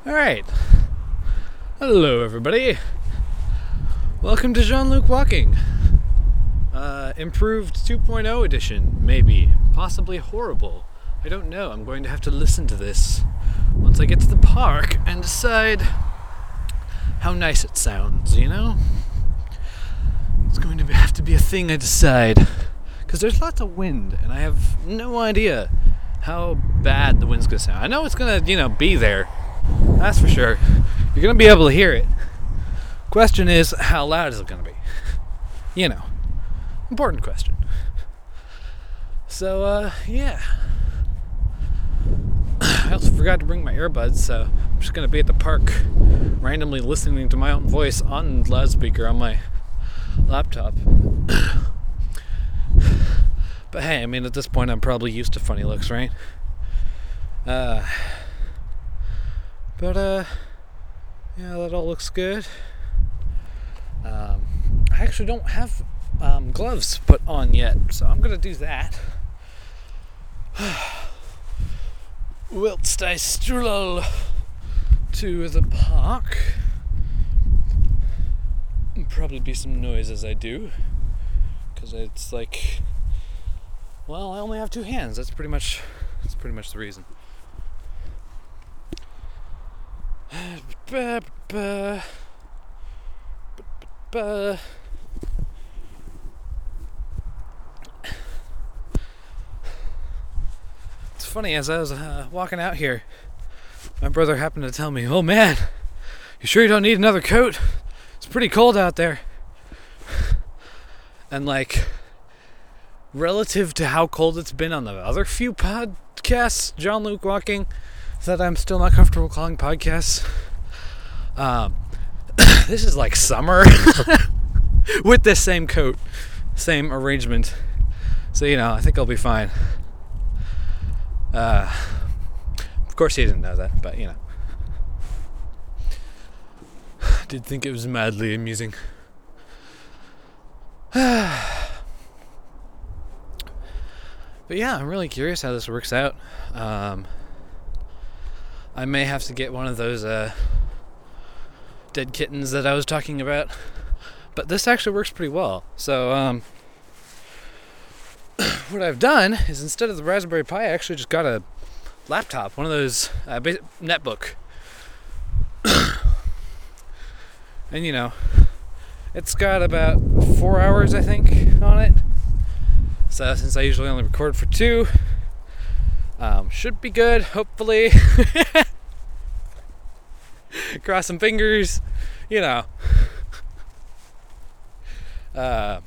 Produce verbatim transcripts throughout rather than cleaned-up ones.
Alright. Hello, everybody. Welcome to Jean-Luc Walking. Uh, improved two point oh edition, maybe. Possibly horrible. I don't know. I'm going to have to listen to this once I get to the park and decide how nice it sounds, you know? It's going to be, have to be a thing I decide. Because there's lots of wind, and I have no idea how bad the wind's going to sound. I know it's going to, you know, be there. That's for sure. You're going to be able to hear it. Question is, how loud is it going to be? You know. Important question. So, uh, yeah. I also forgot to bring my earbuds, so I'm just going to be at the park randomly listening to my own voice on loudspeaker on my laptop. But hey, I mean, at this point, I'm probably used to funny looks, right? Uh... But, uh, yeah, that all looks good. Um, I actually don't have um, gloves put on yet, so I'm going to do that. Whilst I stroll to the park. There'll probably be some noise as I do. Because it's like, well, I only have two hands. That's pretty much, that's pretty much the reason. Ba, ba, ba, ba. It's funny, as I was uh, walking out here, my brother happened to tell me, "Oh man, you sure you don't need another coat? It's pretty cold out there." And like, relative to how cold it's been on the other few podcasts, Jean-Luc Walking, that I'm still not comfortable calling podcasts. Um, this is like summer with this same coat, same arrangement. So, you know, I think I'll be fine. Uh, of course he didn't know that, but, you know. I did think it was madly amusing. But yeah, I'm really curious how this works out. Um... I may have to get one of those uh, dead kittens that I was talking about. But this actually works pretty well. So, um, what I've done is instead of the Raspberry Pi, I actually just got a laptop. One of those, uh, netbook. And, you know, it's got about four hours, I think, on it. So, since I usually only record for two, Um, should be good, hopefully. Cross some fingers, you know. Uh,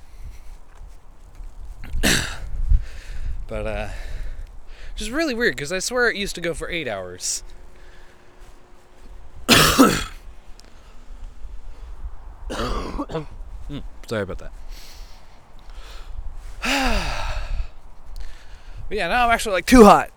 but, uh, just really weird, because I swear it used to go for eight hours. mm, sorry about that. But yeah, now I'm actually like too hot.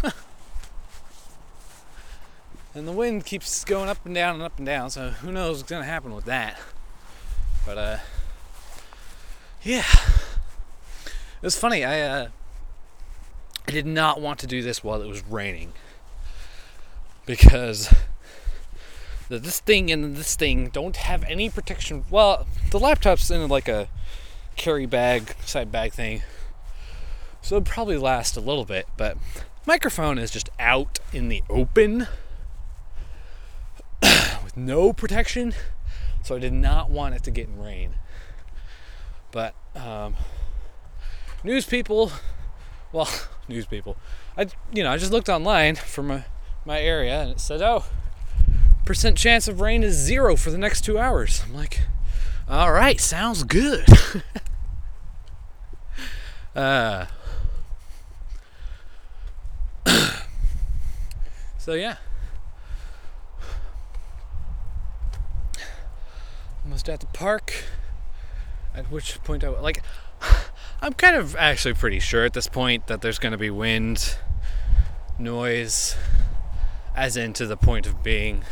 And the wind keeps going up and down and up and down, so who knows what's going to happen with that. But, uh, yeah. It was funny, I, uh, I did not want to do this while it was raining. Because the, this thing and this thing don't have any protection. Well, the laptop's in like a carry bag, side bag thing. So it'd probably last a little bit, but microphone is just out in the open with no protection, so I did not want it to get in rain. But um, news people, well, news people, I you know I just looked online for my my area and it said, oh, percent chance of rain is zero for the next two hours. I'm like, all right, sounds good. uh. So yeah, almost at the park, at which point I, like, I'm kind of actually pretty sure at this point that there's going to be wind, noise, as in to the point of being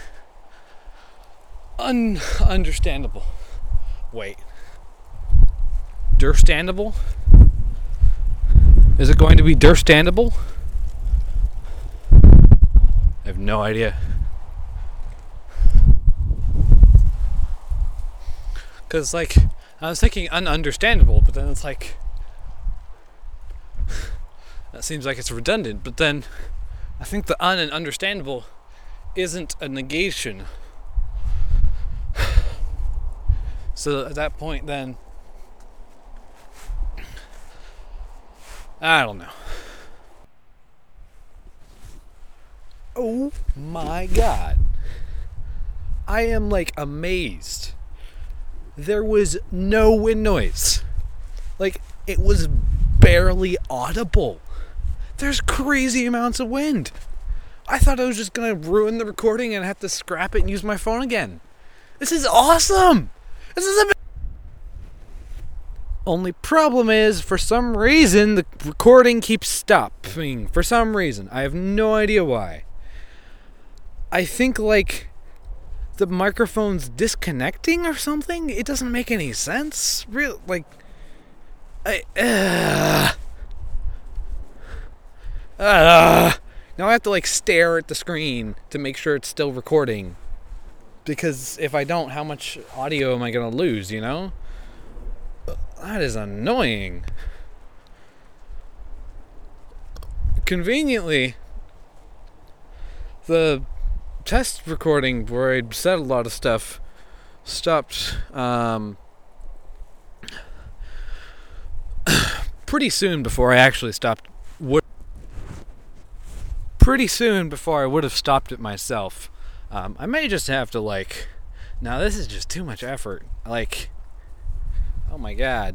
un-understandable. Wait. Durstandable? Is it going to be durstandable? I have no idea. Because, like, I was thinking ununderstandable, but then it's like, that seems like it's redundant, but then I think the un and understandable isn't a negation. So at that point, then, I don't know. Oh my god. I am, like, amazed. There was no wind noise. Like, it was barely audible. There's crazy amounts of wind. I thought I was just gonna ruin the recording and have to scrap it and use my phone again. This is awesome! This is amazing! Only problem is, for some reason, the recording keeps stopping. For some reason. I have no idea why. I think, like, the microphone's disconnecting or something? It doesn't make any sense. Real, like, I, uh, uh, now I have to, like, stare at the screen to make sure it's still recording. Because if I don't, how much audio am I going to lose, you know? That is annoying. Conveniently, the test recording where I'd said a lot of stuff stopped um, pretty soon before I actually stopped. Would pretty soon before I would have stopped it myself. Um, I may just have to, like, now this is just too much effort. Like, oh my god.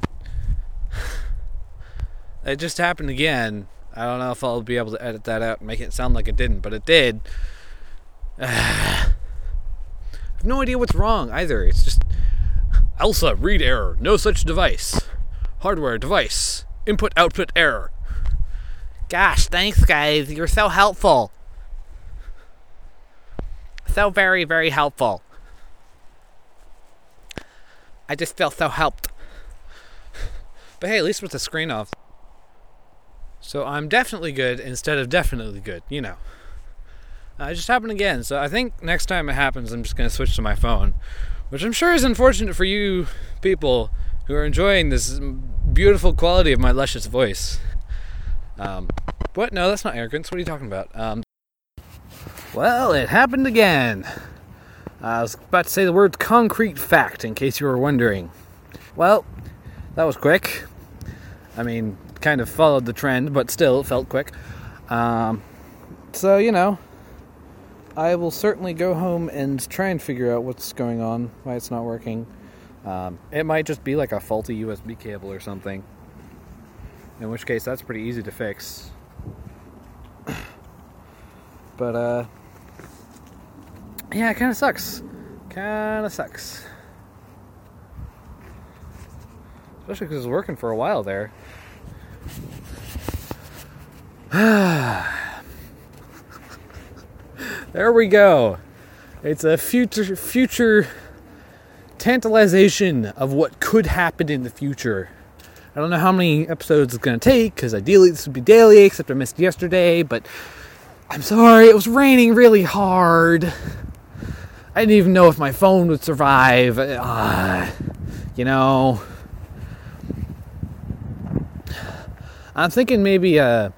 It just happened again. I don't know if I'll be able to edit that out and make it sound like it didn't, but it did. I have no idea what's wrong either. It's just, Elsa, read error. No such device. Hardware, device. Input, output, error. Gosh, thanks guys. You're so helpful. So very, very helpful. I just feel so helped. But hey, at least with the screen off. So I'm definitely good instead of definitely good, you know. Uh, it just happened again, so I think next time it happens I'm just going to switch to my phone. Which I'm sure is unfortunate for you people who are enjoying this beautiful quality of my luscious voice. Um, what? No, that's not arrogance. What are you talking about? Um, well, it happened again. I was about to say the word concrete fact, in case you were wondering. Well, that was quick. I mean, kind of followed the trend, but still, it felt quick. Um, so, you know, I will certainly go home and try and figure out what's going on, why it's not working. Um, it might just be like a faulty U S B cable or something. In which case, that's pretty easy to fix. But, uh, yeah, it kind of sucks. Kind of sucks. Especially because it was working for a while there. There we go. It's a future future tantalization of what could happen in the future. I don't know how many episodes it's going to take, because ideally this would be daily, except I missed yesterday, but I'm sorry, it was raining really hard. I didn't even know if my phone would survive. Uh, you know... I'm thinking maybe uh,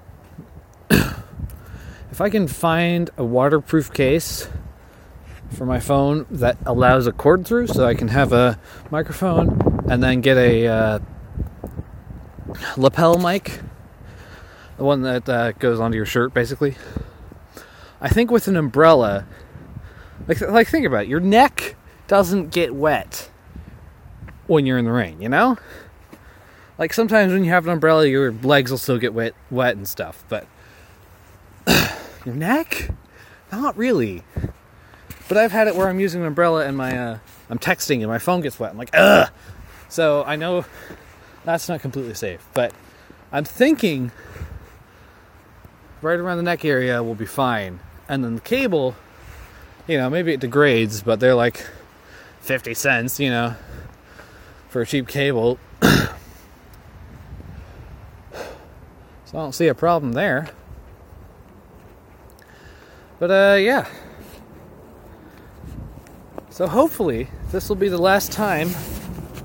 if I can find a waterproof case for my phone that allows a cord through, so I can have a microphone and then get a uh, lapel mic, the one that uh, goes onto your shirt, basically. I think with an umbrella, like like think about it, your neck doesn't get wet when you're in the rain, you know? Like, sometimes when you have an umbrella, your legs will still get wet, wet and stuff, but your neck? Not really. But I've had it where I'm using an umbrella and my, uh, I'm texting and my phone gets wet. I'm like, ugh! So I know that's not completely safe, but I'm thinking right around the neck area will be fine. And then the cable, you know, maybe it degrades, but they're like fifty cents, you know, for a cheap cable. So I don't see a problem there. But, uh, yeah. So hopefully, this will be the last time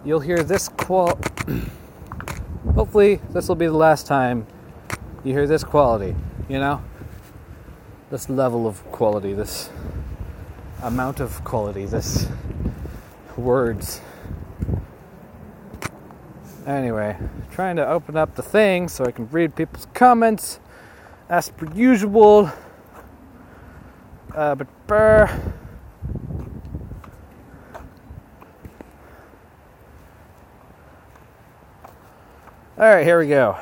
you'll hear this qual. Hopefully, this will be the last time you hear this quality, you know? This level of quality, this amount of quality, this words. Anyway, trying to open up the thing so I can read people's comments as per usual. Uh, but brr. Alright, here we go.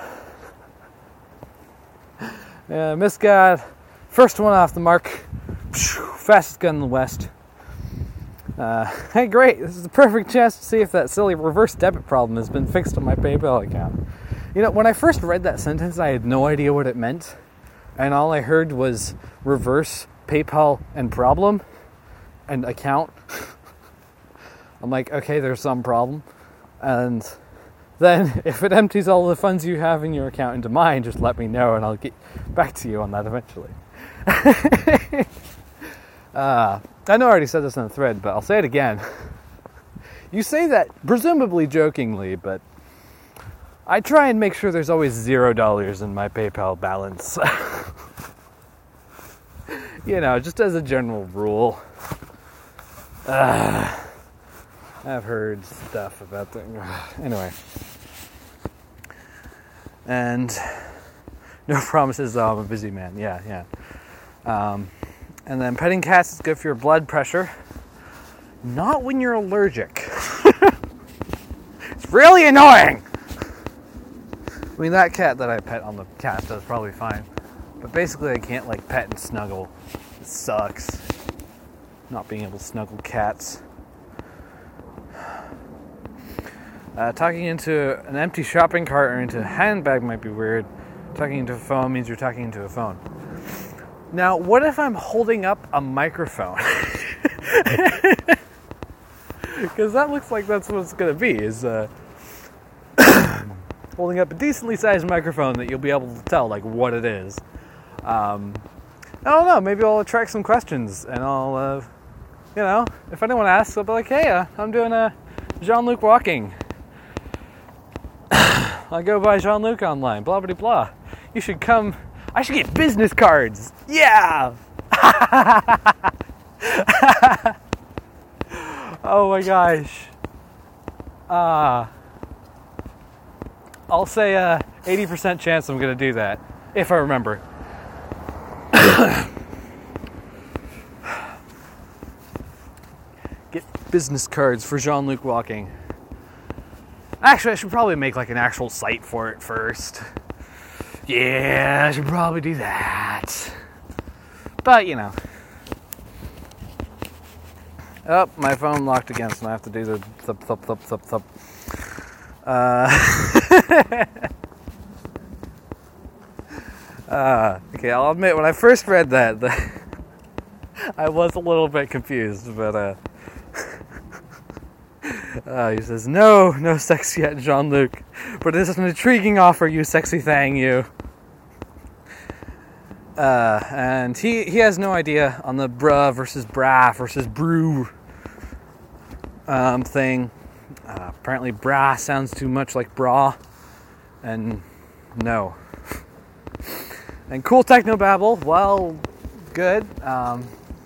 Uh, Miss God, first one off the mark. Fastest gun in the West. Uh, hey, great. This is the perfect chance to see if that silly reverse debit problem has been fixed on my PayPal account. You know, when I first read that sentence, I had no idea what it meant. And all I heard was reverse, PayPal, and problem, and account. I'm like, okay, there's some problem. And then if it empties all the funds you have in your account into mine, just let me know and I'll get back to you on that eventually. uh, I know I already said this in the thread, but I'll say it again. You say that presumably jokingly, but I try and make sure there's always zero dollars in my PayPal balance. You know, just as a general rule. Uh, I've heard stuff about that. Anyway. And no promises, though, I'm a busy man. Yeah, yeah. Um, and then petting cats is good for your blood pressure. Not when you're allergic. It's really annoying. I mean, that cat that I pet on the cat does probably fine. But basically, I can't, like, pet and snuggle. It sucks. Not being able to snuggle cats. Uh, talking into an empty shopping cart or into a handbag might be weird. Talking into a phone means you're talking into a phone. Now, what if I'm holding up a microphone? Because that looks like that's what it's going to be, is uh, holding up a decently sized microphone that you'll be able to tell, like, what it is. Um, I don't know, maybe I'll attract some questions, and I'll, uh, you know, if anyone asks, I'll be like, hey, uh, I'm doing a Jean-Luc Walking. I go by Jean-Luc online, blah, blah, blah. You should come. I should get business cards. Yeah! Oh my gosh. Uh, I'll say a uh, eighty percent chance I'm going to do that, if I remember. Get business cards for Jean-Luc Walking. Actually, I should probably make like an actual site for it first. Yeah, I should probably do that. But, you know. Oh, my phone locked again, so I have to do the thup, thup, thup, thup, thup. Uh, uh, okay, I'll admit, when I first read that, the I was a little bit confused, but, uh, Uh, he says, no, no sex yet, Jean-Luc, but it is an intriguing offer, you sexy thang, you. Uh, and he, he has no idea on the bruh versus brah versus brew um, thing. Uh, apparently brah sounds too much like bra, and no. And cool technobabble, well, good. Um,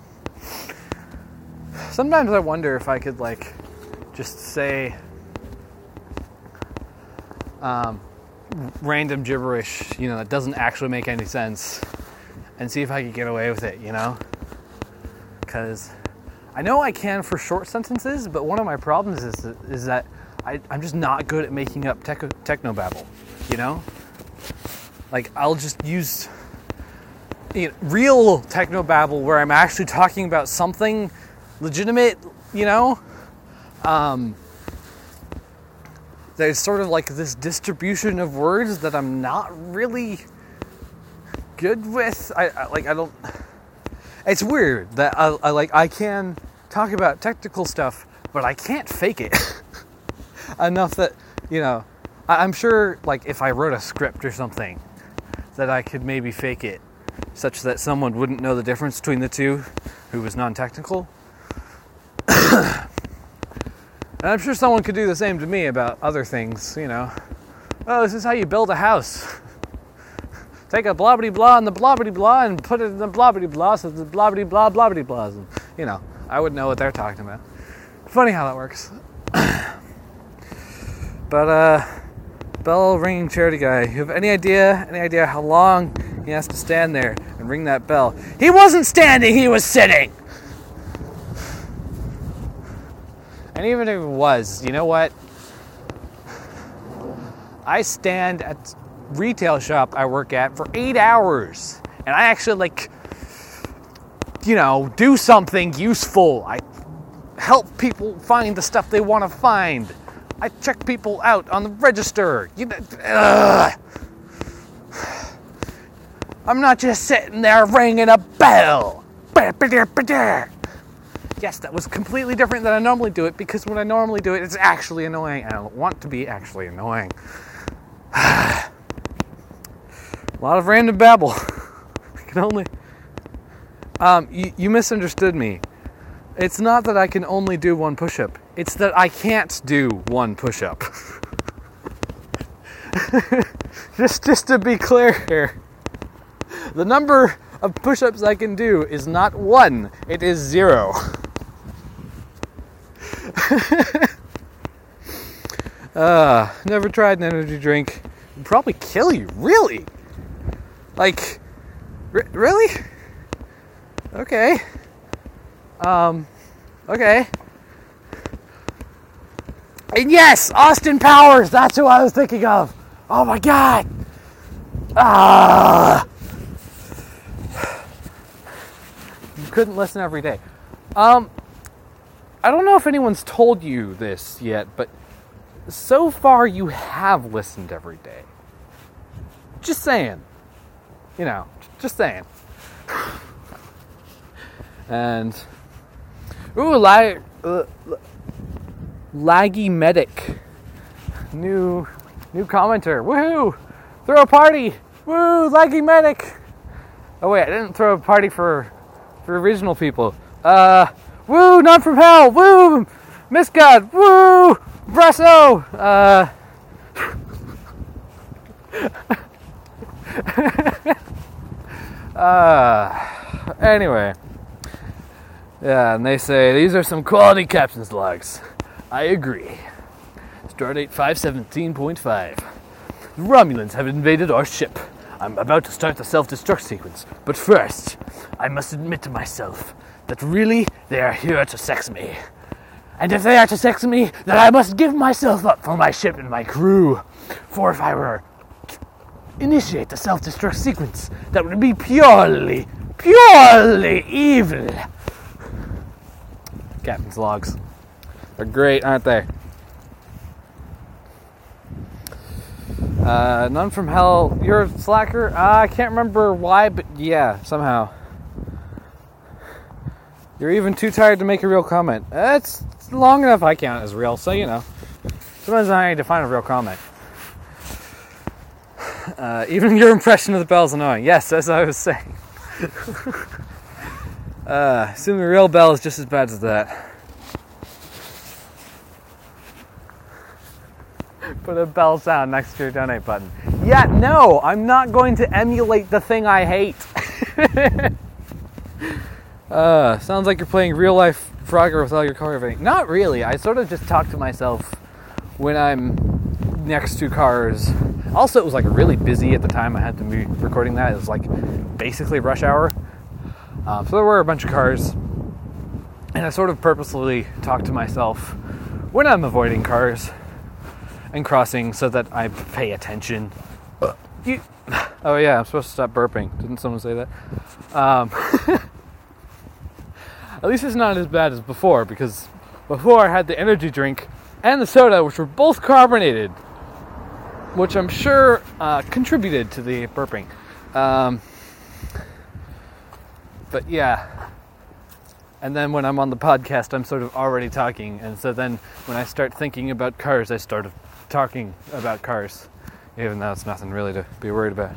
sometimes I wonder if I could, like, just say um, random gibberish, you know, that doesn't actually make any sense, and see if I could get away with it, you know? Because I know I can for short sentences, but one of my problems is is that I, I'm just not good at making up tech, technobabble, you know? Like, I'll just use you know, real technobabble where I'm actually talking about something legitimate, you know? Um, there's sort of like this distribution of words that I'm not really good with. I, I like I don't. It's weird that I, I like I can talk about technical stuff, but I can't fake it enough that you know. I, I'm sure like if I wrote a script or something, that I could maybe fake it, such that someone wouldn't know the difference between the two, who was non-technical. And I'm sure someone could do the same to me about other things, you know. Oh, this is how you build a house. Take a blobbity blah and the blobbity blah and put it in the blobbity blah so the blobbity blah blobbity blahs. And, you know, I wouldn't know what they're talking about. Funny how that works. But, uh, bell ringing charity guy, you have any idea, any idea how long he has to stand there and ring that bell? He wasn't standing, he was sitting! And even if it was, you know what? I stand at retail shop I work at for eight hours. And I actually, like, you know, do something useful. I help people find the stuff they want to find. I check people out on the register. You know, ugh. I'm not just sitting there ringing a bell. Yes, that was completely different than I normally do it, because when I normally do it, it's actually annoying. I don't want to be actually annoying. A lot of random babble. I can only... Um, you, you misunderstood me. It's not that I can only do one push-up. It's that I can't do one push-up. just, just to be clear here. The number of push-ups I can do is not one. It is zero. uh, never tried an energy drink. It'd probably kill you. Really? Like, r- really? Okay. Um, okay. And yes, Austin Powers, that's who I was thinking of. Oh my god. Ah. You couldn't listen every day. Um, I don't know if anyone's told you this yet, but so far you have listened every day. Just saying. You know, just saying. And, ooh, lag, uh, Laggy Medic, new, new commenter, woohoo, throw a party, woo, Laggy Medic. Oh wait, I didn't throw a party for, for original people. Uh, woo, None from Hell, woo, Miss God, woo, Bresso, uh, uh, anyway. Yeah, and they say, these are some quality captain's logs. I agree. Stardate five seventeen point five. The Romulans have invaded our ship. I'm about to start the self-destruct sequence. But first, I must admit to myself that really, they are here to sex me. And if they are to sex me, then I must give myself up for my ship and my crew. For if I were to initiate the self-destruct sequence, that would be purely, purely evil. Captain's logs. They're great, aren't they? Uh, None from Hell. You're a slacker? Uh, I can't remember why, but yeah, somehow. You're even too tired to make a real comment. That's uh, long enough I count as real, so you know. Sometimes I need to find a real comment. Uh, even your impression of the bell is annoying. Yes, as I was saying. Uh, assuming the real bell is just as bad as that. Put a bell sound next to your donate button. Yeah, no, I'm not going to emulate the thing I hate. uh, sounds like you're playing real life Frogger with all your car everything. Not really, I sort of just talk to myself when I'm next to cars. Also, it was like really busy at the time I had to be recording that. It was like basically rush hour. Um, so there were a bunch of cars, and I sort of purposely talk to myself when I'm avoiding cars and crossing so that I pay attention. You, oh yeah, I'm supposed to stop burping. Didn't someone say that? Um, at least it's not as bad as before, because before I had the energy drink and the soda, which were both carbonated, which I'm sure uh, contributed to the burping. Um, But yeah, and then when I'm on the podcast, I'm sort of already talking, and so then when I start thinking about cars, I start talking about cars, even though it's nothing really to be worried about.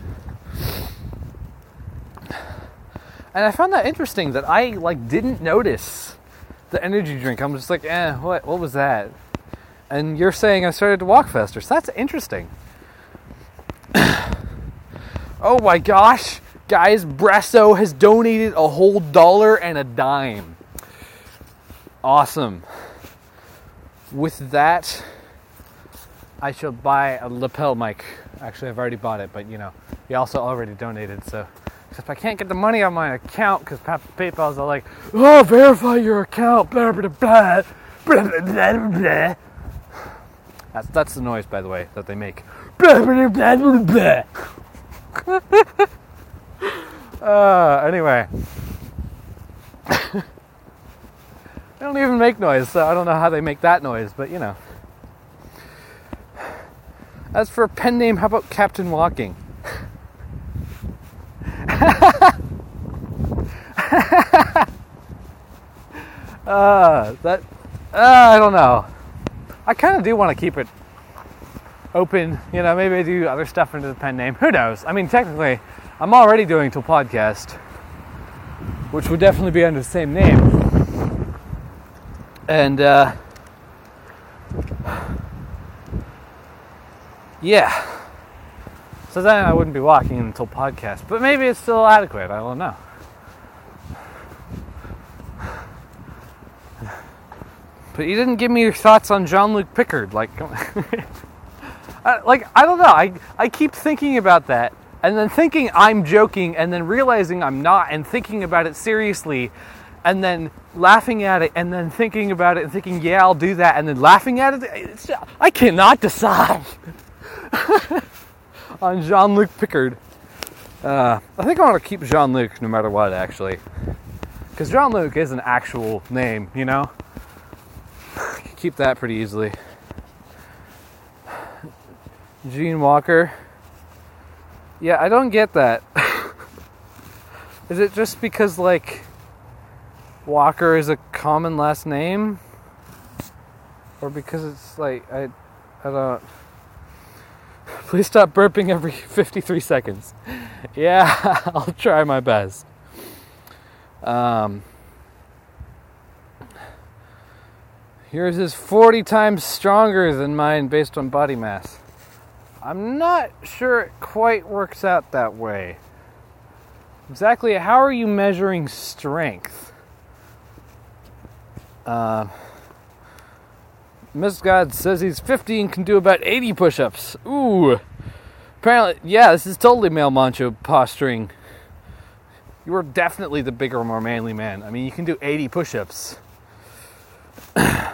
And I found that interesting that I like didn't notice the energy drink. I'm just like, eh, what? What was that? And you're saying I started to walk faster, so that's interesting. Oh my gosh, guys, Bresso has donated a whole dollar and a dime. Awesome. With that, I shall buy a lapel mic. Actually, I've already bought it, but you know, he also already donated, so if I can't get the money on my account, because PayPal's all like, oh, verify your account, blah, blah, blah, blah, blah, blah, blah. That's, that's the noise, by the way, that they make. Blah, blah, blah, blah, blah. uh, anyway. They don't even make noise, so I don't know how they make that noise, but you know. As for a pen name, how about Captain Walking? uh, that, uh, I don't know. I kind of do want to keep it open, you know, maybe I do other stuff into the pen name. Who knows? I mean, technically, I'm already doing Till Podcast, which would definitely be under the same name. And, uh, yeah. So then I wouldn't be walking until podcast. But maybe it's still adequate. I don't know. But you didn't give me your thoughts on Jean-Luc Picard. Like, I, like I don't know. I, I keep thinking about that. And then thinking I'm joking. And then realizing I'm not. And thinking about it seriously. And then laughing at it. And then thinking about it. And thinking, yeah, I'll do that. And then laughing at it. It's, I cannot decide. On Jean-Luc Picard. Uh, I think I want to keep Jean-Luc no matter what, actually. Because Jean-Luc is an actual name, you know? Keep that pretty easily. Gene Walker. Yeah, I don't get that. Is it just because, like, Walker is a common last name? Or because it's, like, I, I don't... Please stop burping every fifty-three seconds. Yeah, I'll try my best. Um, yours is forty times stronger than mine based on body mass. I'm not sure it quite works out that way. Exactly how are you measuring strength? Um... Miss God says he's fifty and can do about eighty push-ups. Ooh. Apparently, yeah, this is totally male macho posturing. You are definitely the bigger, more manly man. I mean, you can do eighty push-ups. And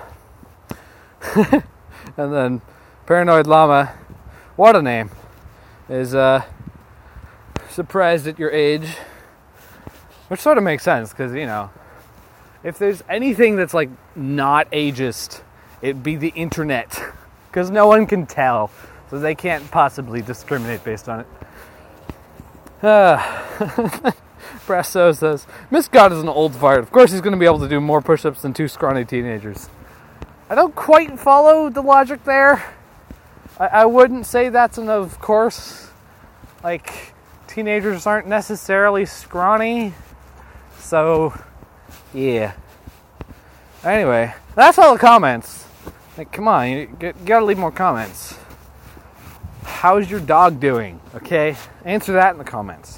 then Paranoid Llama, what a name, is uh, surprised at your age. Which sort of makes sense, because, you know, if there's anything that's, like, not ageist, it'd be the internet, because no one can tell, so they can't possibly discriminate based on it. Uh, Bresso says, Miss God is an old fart. Of course he's going to be able to do more push-ups than two scrawny teenagers. I don't quite follow the logic there. I, I wouldn't say that's an of course. Like, teenagers aren't necessarily scrawny, so, yeah. Anyway, that's all the comments. Like, come on, you, you gotta leave more comments. How's your dog doing? Okay? Answer that in the comments.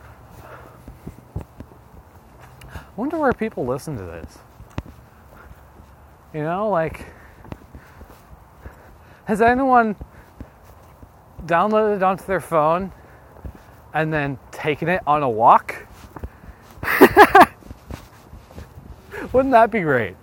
I wonder where people listen to this. You know, like, has anyone downloaded it onto their phone and then taken it on a walk? Wouldn't that be great?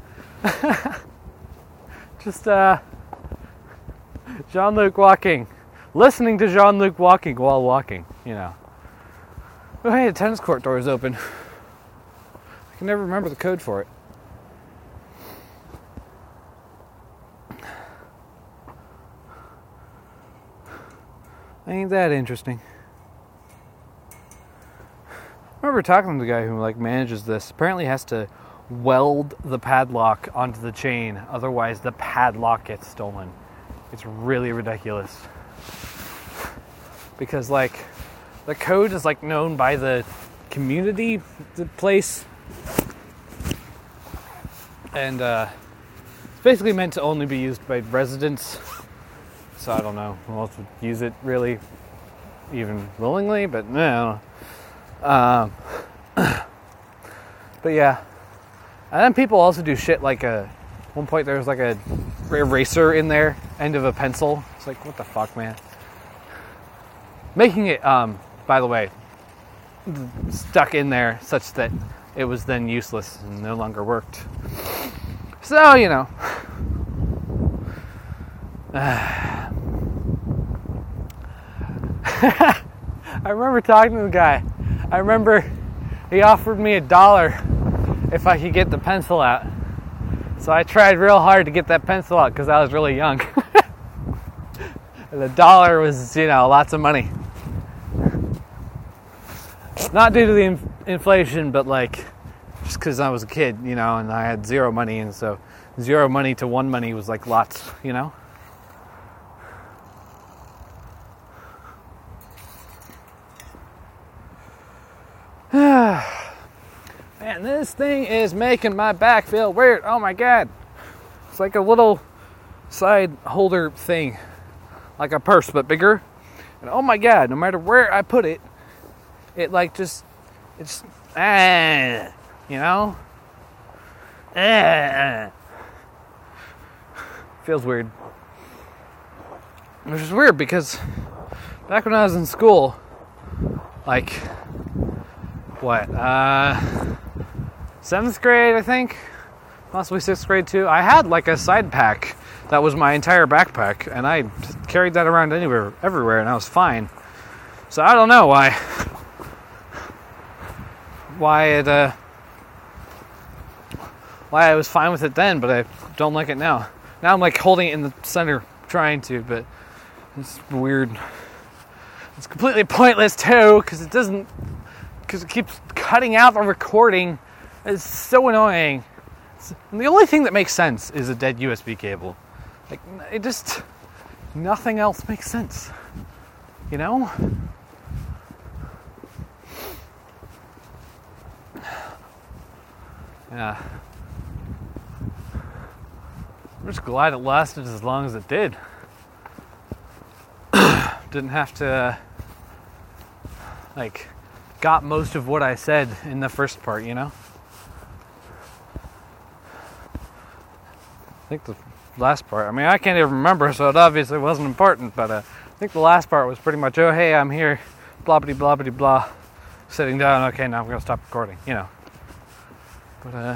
Just, uh, Jean-Luc walking. Listening to Jean-Luc walking while walking, you know. Oh, hey, the tennis court door is open. I can never remember the code for it. Ain't that interesting? I remember talking to the guy who, like, manages this. Apparently has to weld the padlock onto the chain, otherwise the padlock gets stolen. It's really ridiculous. Because, like, the code is, like, known by the community, the place. And, uh, basically meant to only be used by residents. So I don't know who else would use it really, even willingly, but no. Um, but yeah. And then people also do shit like a, at one point there was like a eraser in there, end of a pencil. It's like, what the fuck, man? Making it, um, by the way, stuck in there such that it was then useless and no longer worked. So, you know. I remember talking to the guy. I remember he offered me a dollar if I could get the pencil out. So I tried real hard to get that pencil out because I was really young. And the dollar was, you know, lots of money. Not due to the in- inflation, but like just because I was a kid, you know, and I had zero money, and so zero money to one money was like lots, you know. Man, this thing is making my back feel weird. Oh my god. It's like a little side holder thing. Like a purse, but bigger. And oh my god, no matter where I put it, it like just, it's, ah, you know? Ah. Feels weird. Which is weird because back when I was in school, like, what, uh, seventh grade, I think, possibly sixth grade too, I had like a side pack that was my entire backpack, and I carried that around anywhere, everywhere, and I was fine. So I don't know why, why it, uh, why I was fine with it then, but I don't like it now. Now I'm like holding it in the center, trying to, but it's weird. It's completely pointless too, because it doesn't, because it keeps cutting out the recording. It's so annoying. It's, and the only thing that makes sense is a dead U S B cable. Like, it just, nothing else makes sense. You know? Yeah. I'm just glad it lasted as long as it did. Didn't have to, uh, like, got most of what I said in the first part, you know? I think the last part, I mean, I can't even remember, so it obviously wasn't important, but uh, I think the last part was pretty much, oh, hey, I'm here, blah, blah, blah, blah, blah, sitting down, okay, now I'm going to stop recording, you know? But, uh,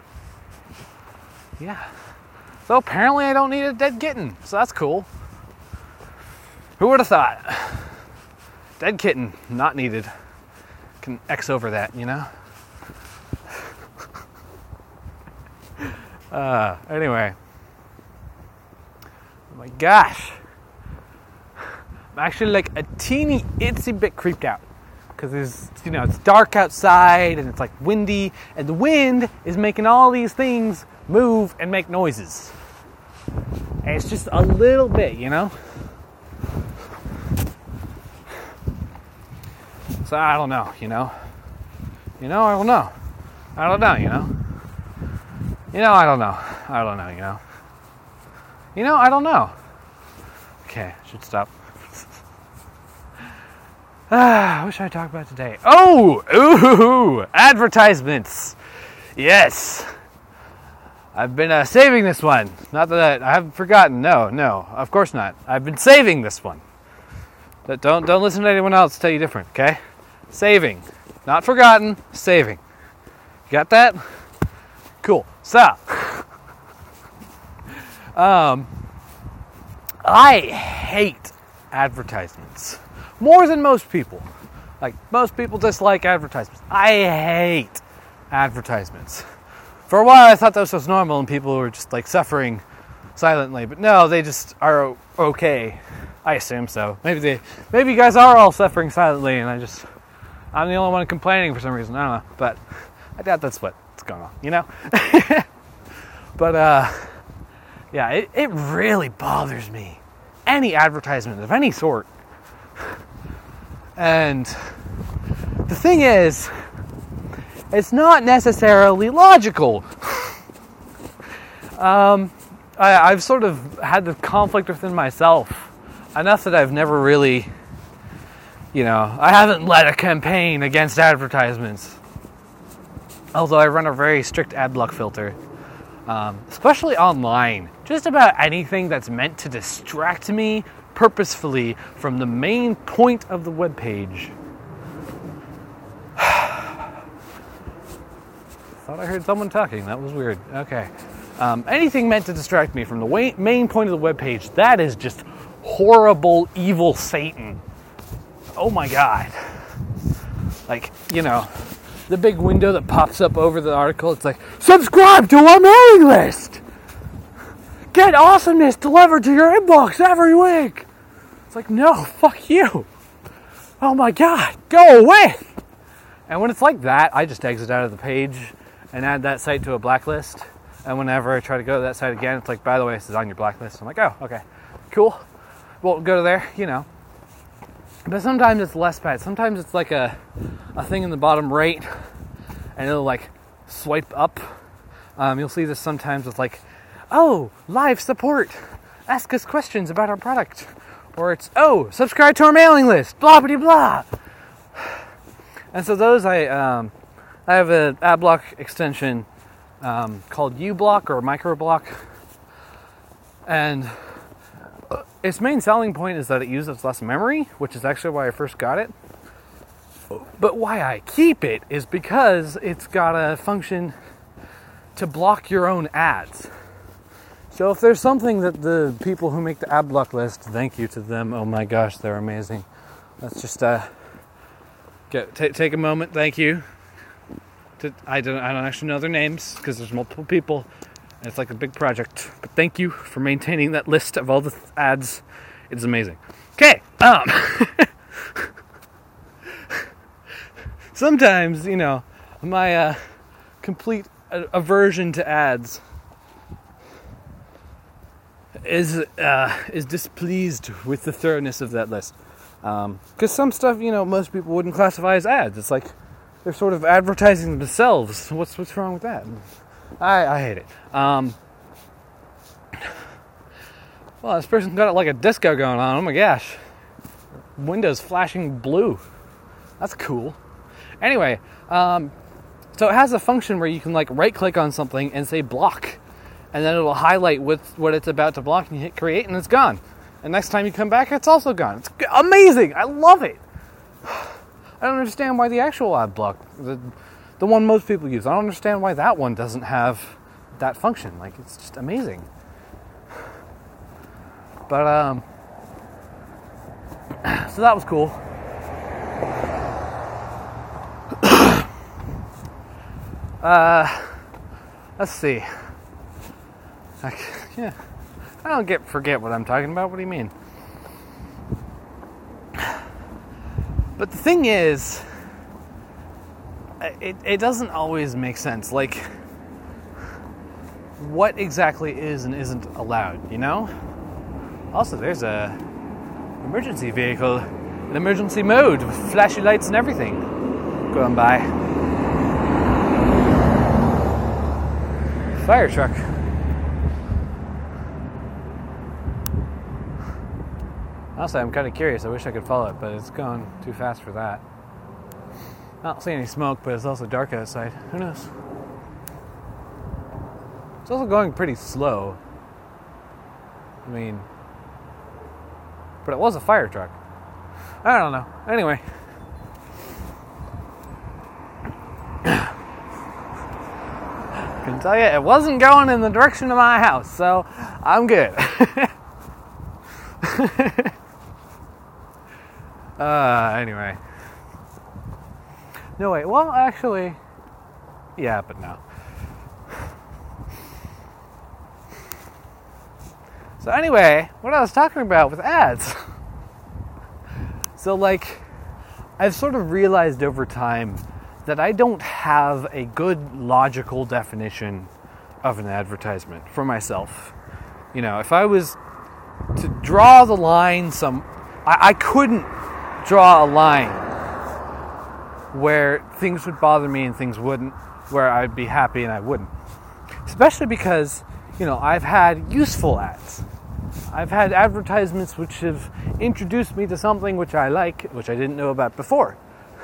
yeah. So apparently I don't need a dead kitten, so that's cool. Who would have thought? Dead kitten, not needed. Can X over that, you know? uh, anyway. Oh my gosh. I'm actually like a teeny itsy bit creeped out. Because it's, you know, it's dark outside and it's like windy, and the wind is making all these things move and make noises. And it's just a little bit, you know? So I don't know, you know? You know, I don't know. I don't know, you know? You know, I don't know. I don't know, you know? You know, I don't know. Okay, I should stop. Ah, what should I talk about today? Oh! Ooh! Advertisements! Yes! I've been uh, saving this one. Not that I, I haven't forgotten. No, no, of course not. I've been saving this one. But don't don't listen to anyone else tell you different, okay? Saving. Not forgotten, saving. Got that? Cool. So, um, I hate advertisements. More than most people. Like, most people dislike advertisements. I hate advertisements. For a while, I thought that was just normal and people were just, like, suffering silently. But no, they just are okay. I assume so. Maybe they, maybe you guys are all suffering silently and I just, I'm the only one complaining for some reason. I don't know. But I doubt that's what's going on, you know? But, uh, yeah, it, it really bothers me. Any advertisement of any sort. And the thing is, it's not necessarily logical. um, I, I've sort of had the conflict within myself enough that I've never really, you know, I haven't led a campaign against advertisements. Although I run a very strict ad block filter, um, especially online. Just about anything that's meant to distract me purposefully from the main point of the web page. Thought I heard someone talking. That was weird. Okay. Um, anything meant to distract me from the way, main point of the web page, that is just horrible, evil Satan. Oh my God. Like, you know, the big window that pops up over the article, it's like, subscribe to our mailing list! Get awesomeness delivered to your inbox every week! It's like, no, fuck you. Oh my God, go away! And when it's like that, I just exit out of the page and add that site to a blacklist. And whenever I try to go to that site again, it's like, by the way, this is on your blacklist. I'm like, oh, okay, cool. Won't go to there, you know. But sometimes it's less bad. Sometimes it's like a, a thing in the bottom right, and it'll like swipe up. Um, you'll see this sometimes with like, oh, live support. Ask us questions about our product. Or it's, oh, subscribe to our mailing list. Blah, blah, blah. And so those, I um, I have an ad block extension um, called uBlock or MicroBlock. And its main selling point is that it uses less memory, which is actually why I first got it. But why I keep it is because it's got a function to block your own ads. So if there's something that the people who make the ad block list, thank you to them, oh my gosh, they're amazing. Let's just uh, get t- take a moment, thank you. To, I don't I don't actually know their names because there's multiple people. And it's like a big project. But thank you for maintaining that list of all the th- ads. It's amazing. Okay. Um, sometimes, you know, my uh, complete aversion to ads is uh, is displeased with the thoroughness of that list. Because um, some stuff, you know, most people wouldn't classify as ads. It's like they're sort of advertising themselves. What's what's wrong with that? I, I hate it. Um, well, this person got it like a disco going on. Oh my gosh. Windows flashing blue. That's cool. Anyway, um, so it has a function where you can like right click on something and say block. And then it'll highlight with what it's about to block and you hit create and it's gone. And next time you come back, it's also gone. It's amazing. I love it. I don't understand why the actual ad block, the The one most people use. I don't understand why that one doesn't have that function. Like, it's just amazing. But, um... so that was cool. uh... Let's see. Like, yeah. I don't get forget what I'm talking about. What do you mean? But the thing is, It, it doesn't always make sense. Like, what exactly is and isn't allowed, you know? Also, there's a emergency vehicle in emergency mode with flashy lights and everything going by. Fire truck. Honestly, I'm kind of curious. I wish I could follow it, but it's gone too fast for that. I don't see any smoke, but it's also dark outside. Who knows? It's also going pretty slow. I mean, but it was a fire truck. I don't know. Anyway. I can tell you, it wasn't going in the direction of my house, so I'm good. uh, anyway. No, wait, well, actually, yeah, but no. So anyway, what I was talking about with ads. So, like, I've sort of realized over time that I don't have a good logical definition of an advertisement for myself. You know, if I was to draw the line some... I, I couldn't draw a line where things would bother me and things wouldn't, where I'd be happy and I wouldn't. Especially because you know, I've had useful ads. I've had advertisements which have introduced me to something which I like, which I didn't know about before.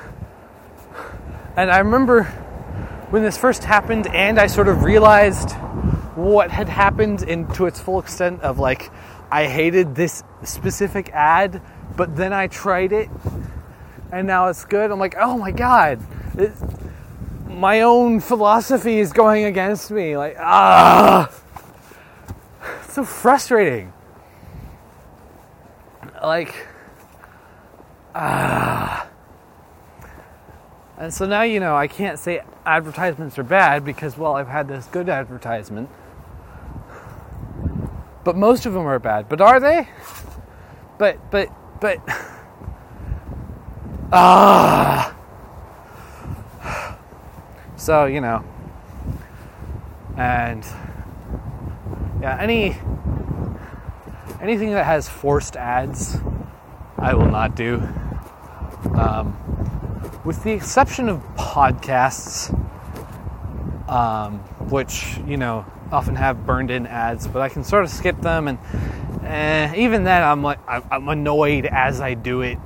And I remember when this first happened and I sort of realized what had happened in, to its full extent of like, I hated this specific ad, but then I tried it and now it's good. I'm like, oh my God, it, my own philosophy is going against me. Like, ah, it's so frustrating. Like, ah. And so now, you know, I can't say advertisements are bad because, well, I've had this good advertisement. But most of them are bad. But are they? But, but, but, ah. So, you know, and, yeah, any, anything that has forced ads, I will not do. Um, with the exception of podcasts, um, which, you know, often have burned in ads, but I can sort of skip them, and eh, even then I'm like, I'm annoyed as I do it.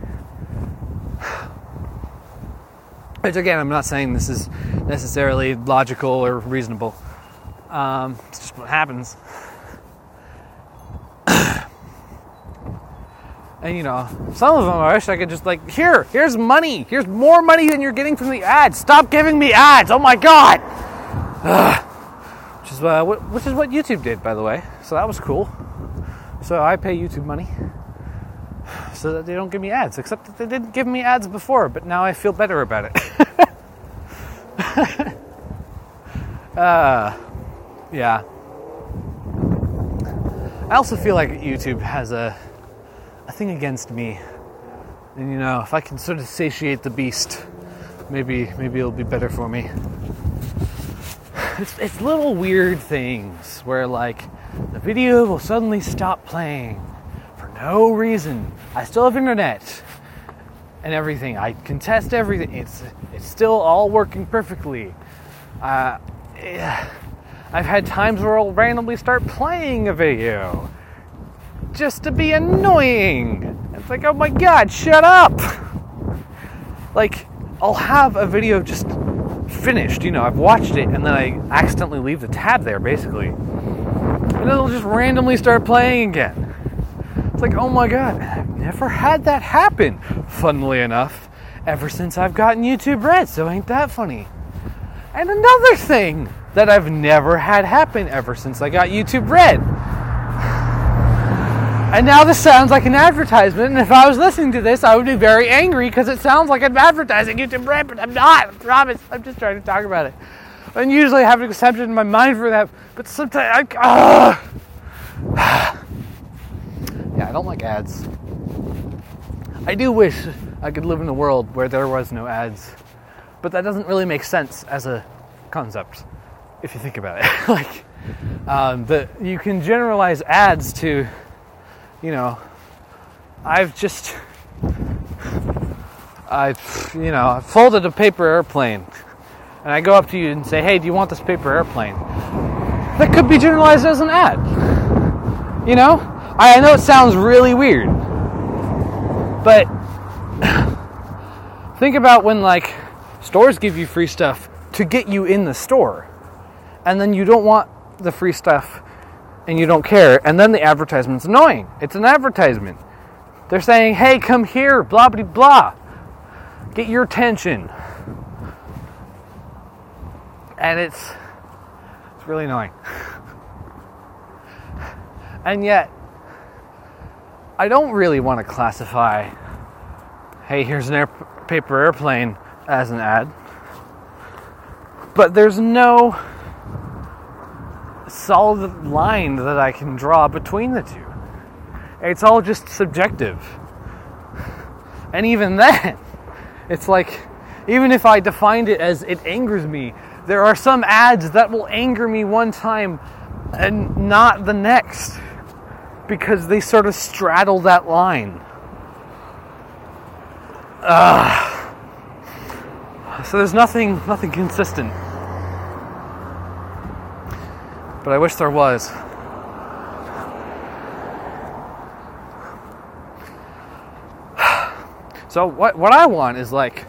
Which again, I'm not saying this is necessarily logical or reasonable. Um, it's just what happens. And you know, some of them I wish I could just like, here, here's money. Here's more money than you're getting from the ads. Stop giving me ads. Oh my God. Ugh. Which is uh, what, which is what YouTube did, by the way. So that was cool. So I pay YouTube money so that they don't give me ads. Except that they didn't give me ads before, but now I feel better about it. uh, yeah. I also feel like YouTube has a a thing against me, and you know, if I can sort of satiate the beast, maybe maybe it'll be better for me. It's, it's little weird things where like the video will suddenly stop playing for no reason. I still have internet and everything. I can test everything. It's it's still all working perfectly. Uh, yeah. I've had times where I'll randomly start playing a video just to be annoying. It's like, oh my God, shut up! Like, I'll have a video just finished, you know, I've watched it, and then I accidentally leave the tab there, basically. And it'll just randomly start playing again. It's like, oh my God, I've never had that happen, funnily enough, ever since I've gotten YouTube Red, so ain't that funny? And another thing that I've never had happen ever since I got YouTube Red. And now this sounds like an advertisement, and if I was listening to this, I would be very angry because it sounds like I'm advertising YouTube Red, but I'm not, I promise. I'm just trying to talk about it. And usually I have an exception in my mind for that, but sometimes I... Uh, yeah, I don't like ads. I do wish I could live in a world where there was no ads, but that doesn't really make sense as a concept, if you think about it. Like, um, the, you can generalize ads to... You know, I've just, I, you know, I folded a paper airplane, and I go up to you and say, hey, do you want this paper airplane? That could be generalized as an ad. You know? I know it sounds really weird, but think about when, like, stores give you free stuff to get you in the store, and then you don't want the free stuff, and you don't care, and then the advertisement's annoying. It's an advertisement. They're saying, hey, come here, blah, blah, blah. Get your attention. And it's, it's really annoying. And yet, I don't really want to classify, hey, here's an air, paper airplane as an ad. But there's no solid line that I can draw between the two. It's all just subjective. And even then, it's like, even if I defined it as it angers me, there are some ads that will anger me one time and not the next, because they sort of straddle that line. Uh, so there's nothing nothing consistent. but I wish there was. So what what I want is like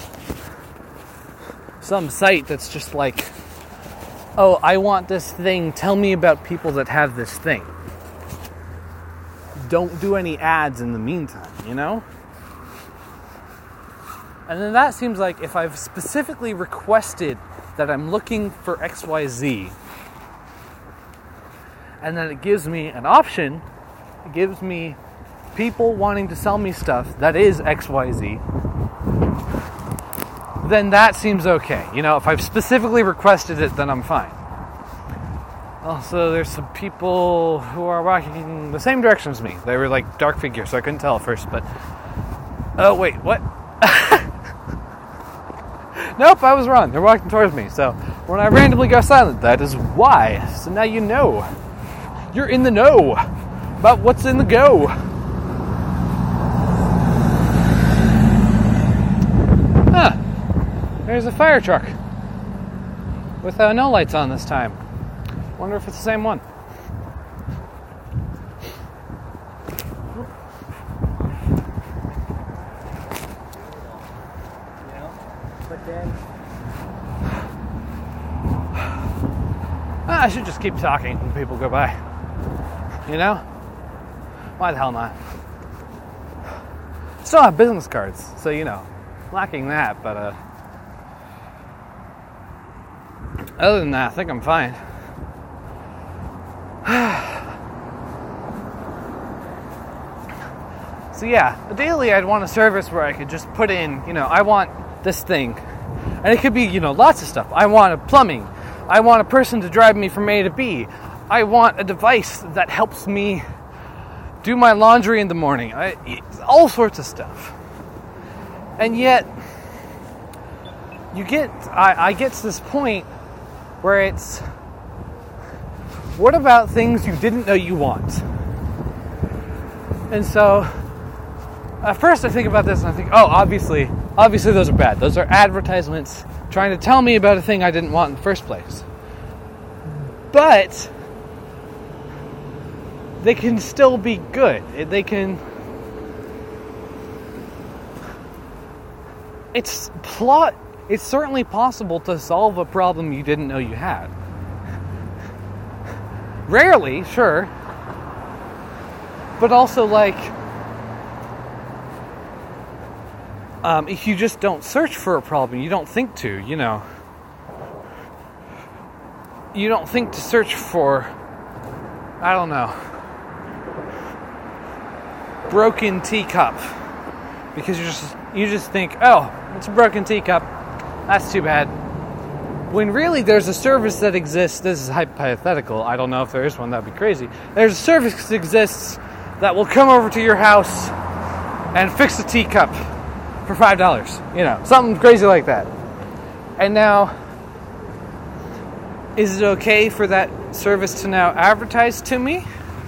some site that's just like, oh, I want this thing, tell me about people that have this thing. Don't do any ads in the meantime, you know? And then that seems like if I've specifically requested that I'm looking for X Y Z, and then it gives me an option, it gives me people wanting to sell me stuff that is X Y Z, then that seems okay. You know, if I've specifically requested it, then I'm fine. Also, there's some people who are walking the same direction as me. They were like dark figures, so I couldn't tell at first, but... Oh, wait, what? Nope, I was wrong. They're walking towards me, so when I randomly go silent, that is why. So now you know. You're in the know about what's in the go. Huh. There's a fire truck with uh, no lights on this time. Wonder if it's the same one. Ah, I should just keep talking when people go by. You know? Why the hell not? Still have business cards, so you know, lacking that, but uh other than that, I think I'm fine. So yeah, ideally I'd want a service where I could just put in, you know, I want this thing. And it could be, you know, lots of stuff. I want a plumbing. I want a person to drive me from A to B. I want a device that helps me do my laundry in the morning. I, all sorts of stuff. And yet, you get, I, I get to this point where it's, what about things you didn't know you want? And so, at first I think about this and I think, oh, obviously, obviously those are bad. Those are advertisements trying to tell me about a thing I didn't want in the first place. But they can still be good. They can... It's plot... It's certainly possible to solve a problem you didn't know you had. Rarely, sure. But also, like... Um, if you just don't search for a problem, you don't think to, you know. You don't think to search for, I don't know, broken teacup. Because you just you just think, oh, it's a broken teacup. That's too bad. When really there's a service that exists, this is hypothetical, I don't know if there is one, that'd be crazy. There's a service that exists that will come over to your house and fix a teacup for five dollars, you know, something crazy like that. And now, is it okay for that service to now advertise to me?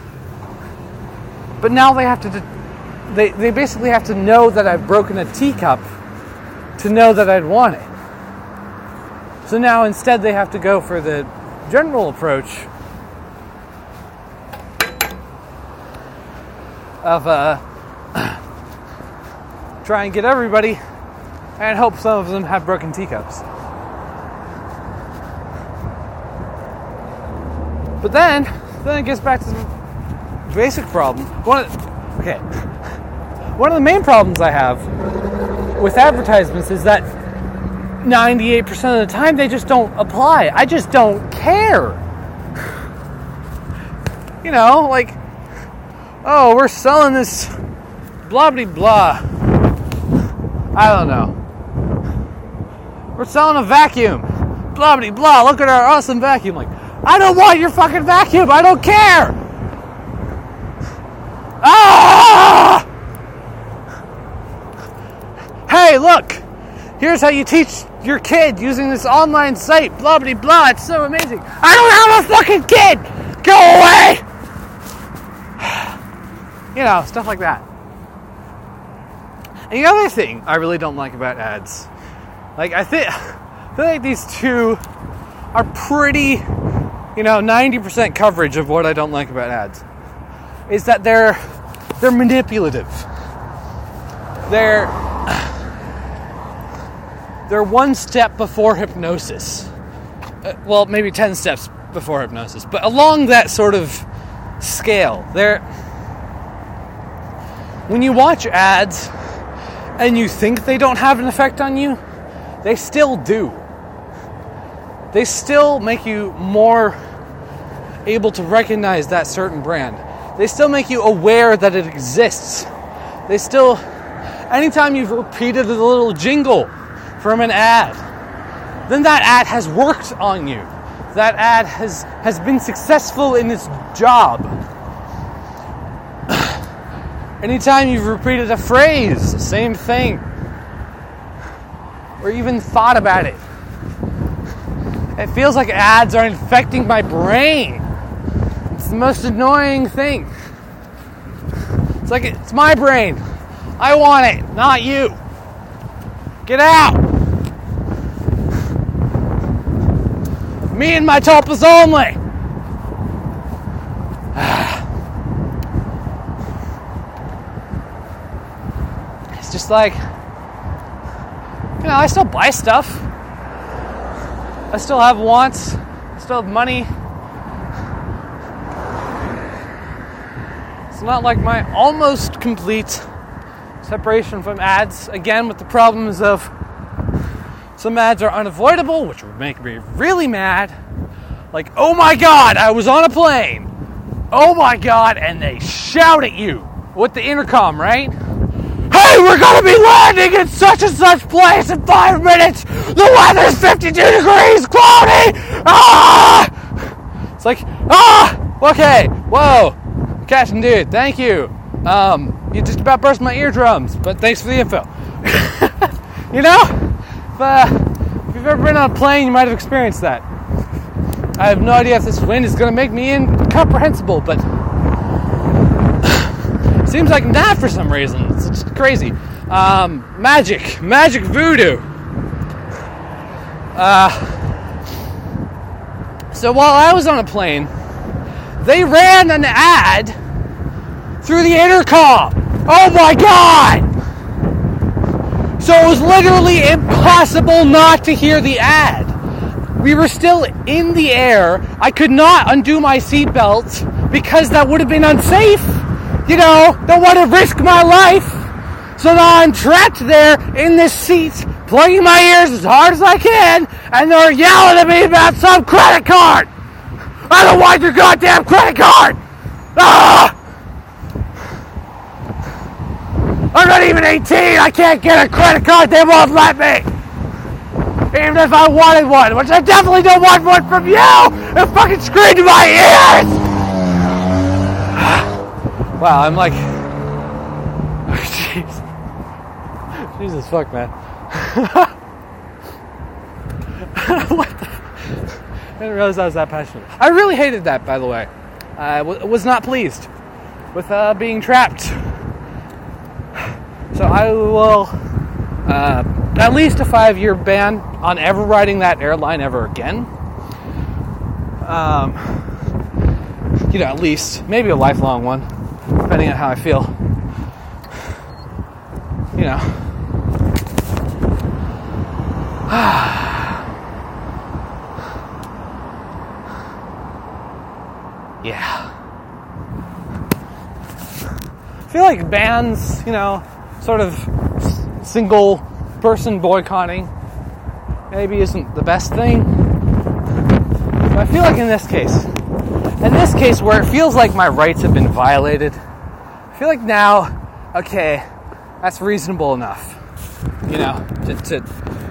But now they have to, they, they basically have to know that I've broken a teacup to know that I'd want it. So now instead they have to go for the general approach of, uh, try and get everybody and hope some of them have broken teacups. But then, then it gets back to the basic problem. One of the, okay. One of the main problems I have with advertisements is that ninety-eight percent of the time they just don't apply. I just don't care. You know, like, oh, we're selling this blah blah blah. I don't know. We're selling a vacuum. Blah, blah, blah. Look at our awesome vacuum. Like, I don't want your fucking vacuum. I don't care. Ah! Hey, look. Here's how you teach your kid using this online site. Blah, blah, blah. It's so amazing. I don't have a fucking kid. Go away. You know, stuff like that. And the other thing I really don't like about ads, like I think, I feel like these two are pretty, you know, ninety percent coverage of what I don't like about ads is that they're they're manipulative. They're they're one step before hypnosis. Uh, well, maybe ten steps before hypnosis, but along that sort of scale. They're when you watch ads and you think they don't have an effect on you, they still do. They still make you more able to recognize that certain brand. They still make you aware that it exists. They still, anytime you've repeated a little jingle from an ad, then that ad has worked on you. That ad has, has been successful in its job. Anytime you've repeated a phrase, same thing. Or even thought about it. It feels like ads are infecting my brain. It's the most annoying thing. It's like it's my brain. I want it, not you. Get out. Me and my tulpas only. It's just like, you know, I still buy stuff. I still have wants. I still have money. It's not like my almost complete separation from ads. Again, with the problems of some ads are unavoidable, which would make me really mad. Like, oh my God, I was on a plane. Oh my God, and they shout at you with the intercom, right? Hey, we're gonna be landing in such and such place in five minutes. The weather's fifty-two degrees, cloudy. Ah! It's like, ah, okay, whoa, Captain Dude, thank you. Um, you just about burst my eardrums, but thanks for the info. You know, if, uh, if you've ever been on a plane, you might have experienced that. I have no idea if this wind is gonna make me incomprehensible, but seems like not for some reason. It's just crazy. Um, magic. Magic voodoo. Uh, so while I was on a plane, they ran an ad through the intercom. Oh my God! So it was literally impossible not to hear the ad. We were still in the air. I could not undo my seatbelt because that would have been unsafe. You know, don't want to risk my life. So now I'm trapped there in this seat, plugging my ears as hard as I can, and they're yelling at me about some credit card. I don't want your goddamn credit card. Ah! I'm not even eighteen. I can't get a credit card. They won't let me. Even if I wanted one, which I definitely don't want one from you. It fucking screamed in my ears. Wow, I'm like, oh, jeez, Jesus fuck, man. What the? I didn't realize I was that passionate. I really hated that, by the way. I w- was not pleased with uh, being trapped. So I will, uh, at least a five-year ban on ever riding that airline ever again. Um, you know, at least maybe a lifelong one. Depending on how I feel. You know. Yeah. I feel like bans, you know, sort of single person boycotting maybe isn't the best thing. But I feel like in this case, in this case where it feels like my rights have been violated, I feel like now, okay, that's reasonable enough, you know, to, to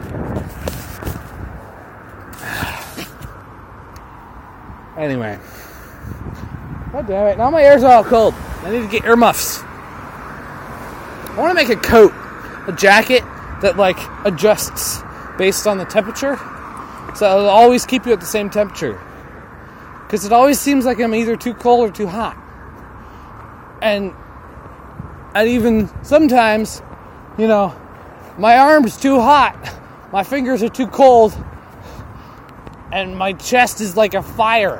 anyway. God damn it, now my ears are all cold. I need to get earmuffs. I want to make a coat, a jacket that like adjusts based on the temperature, so it'll always keep you at the same temperature. Because it always seems like I'm either too cold or too hot. And and even sometimes, you know, my arm's too hot, my fingers are too cold, and my chest is like a fire.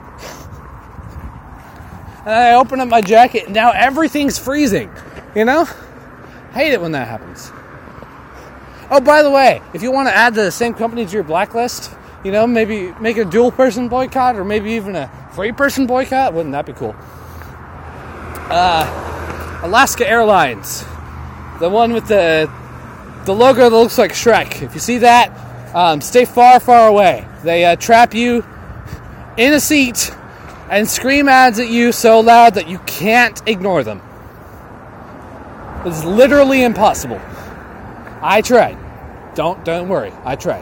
And I open up my jacket, and now everything's freezing, you know? Hate it when that happens. Oh, by the way, if you want to add the same company to your blacklist, you know, maybe make a dual-person boycott, or maybe even a three-person boycott, wouldn't that be cool? Uh, Alaska Airlines, the one with the the logo that looks like Shrek. If you see that, um, stay far, far away. They uh, trap you in a seat and scream ads at you so loud that you can't ignore them. It's literally impossible. I tried. Don't don't worry. I tried.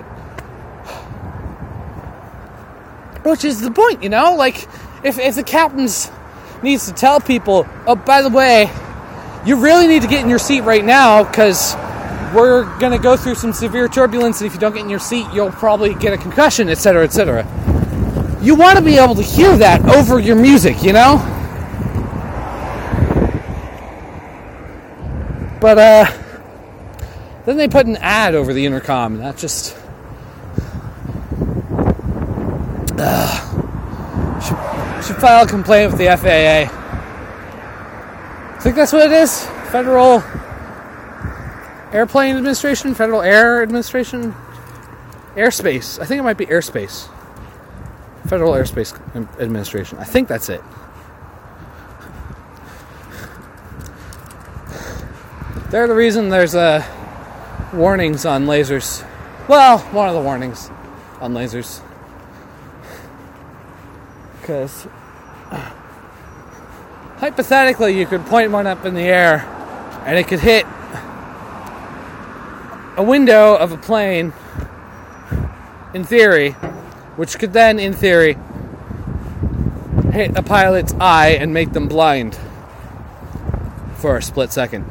Which is the point, you know? Like, if if the captain's needs to tell people, oh, by the way, you really need to get in your seat right now because we're going to go through some severe turbulence, and if you don't get in your seat, you'll probably get a concussion, et cetera, et cetera. You want to be able to hear that over your music, you know? But, uh, then they put an ad over the intercom, and that just... Uh, should, should file a complaint with the F A A. I think that's what it is. Federal Airplane Administration? Federal Air Administration? Airspace. I think it might be airspace. Federal Airspace Administration. I think that's it. They're the reason there's uh, warnings on lasers. Well, one of the warnings on lasers. Because hypothetically, you could point one up in the air and it could hit a window of a plane, in theory, which could then, in theory, hit a pilot's eye and make them blind for a split second.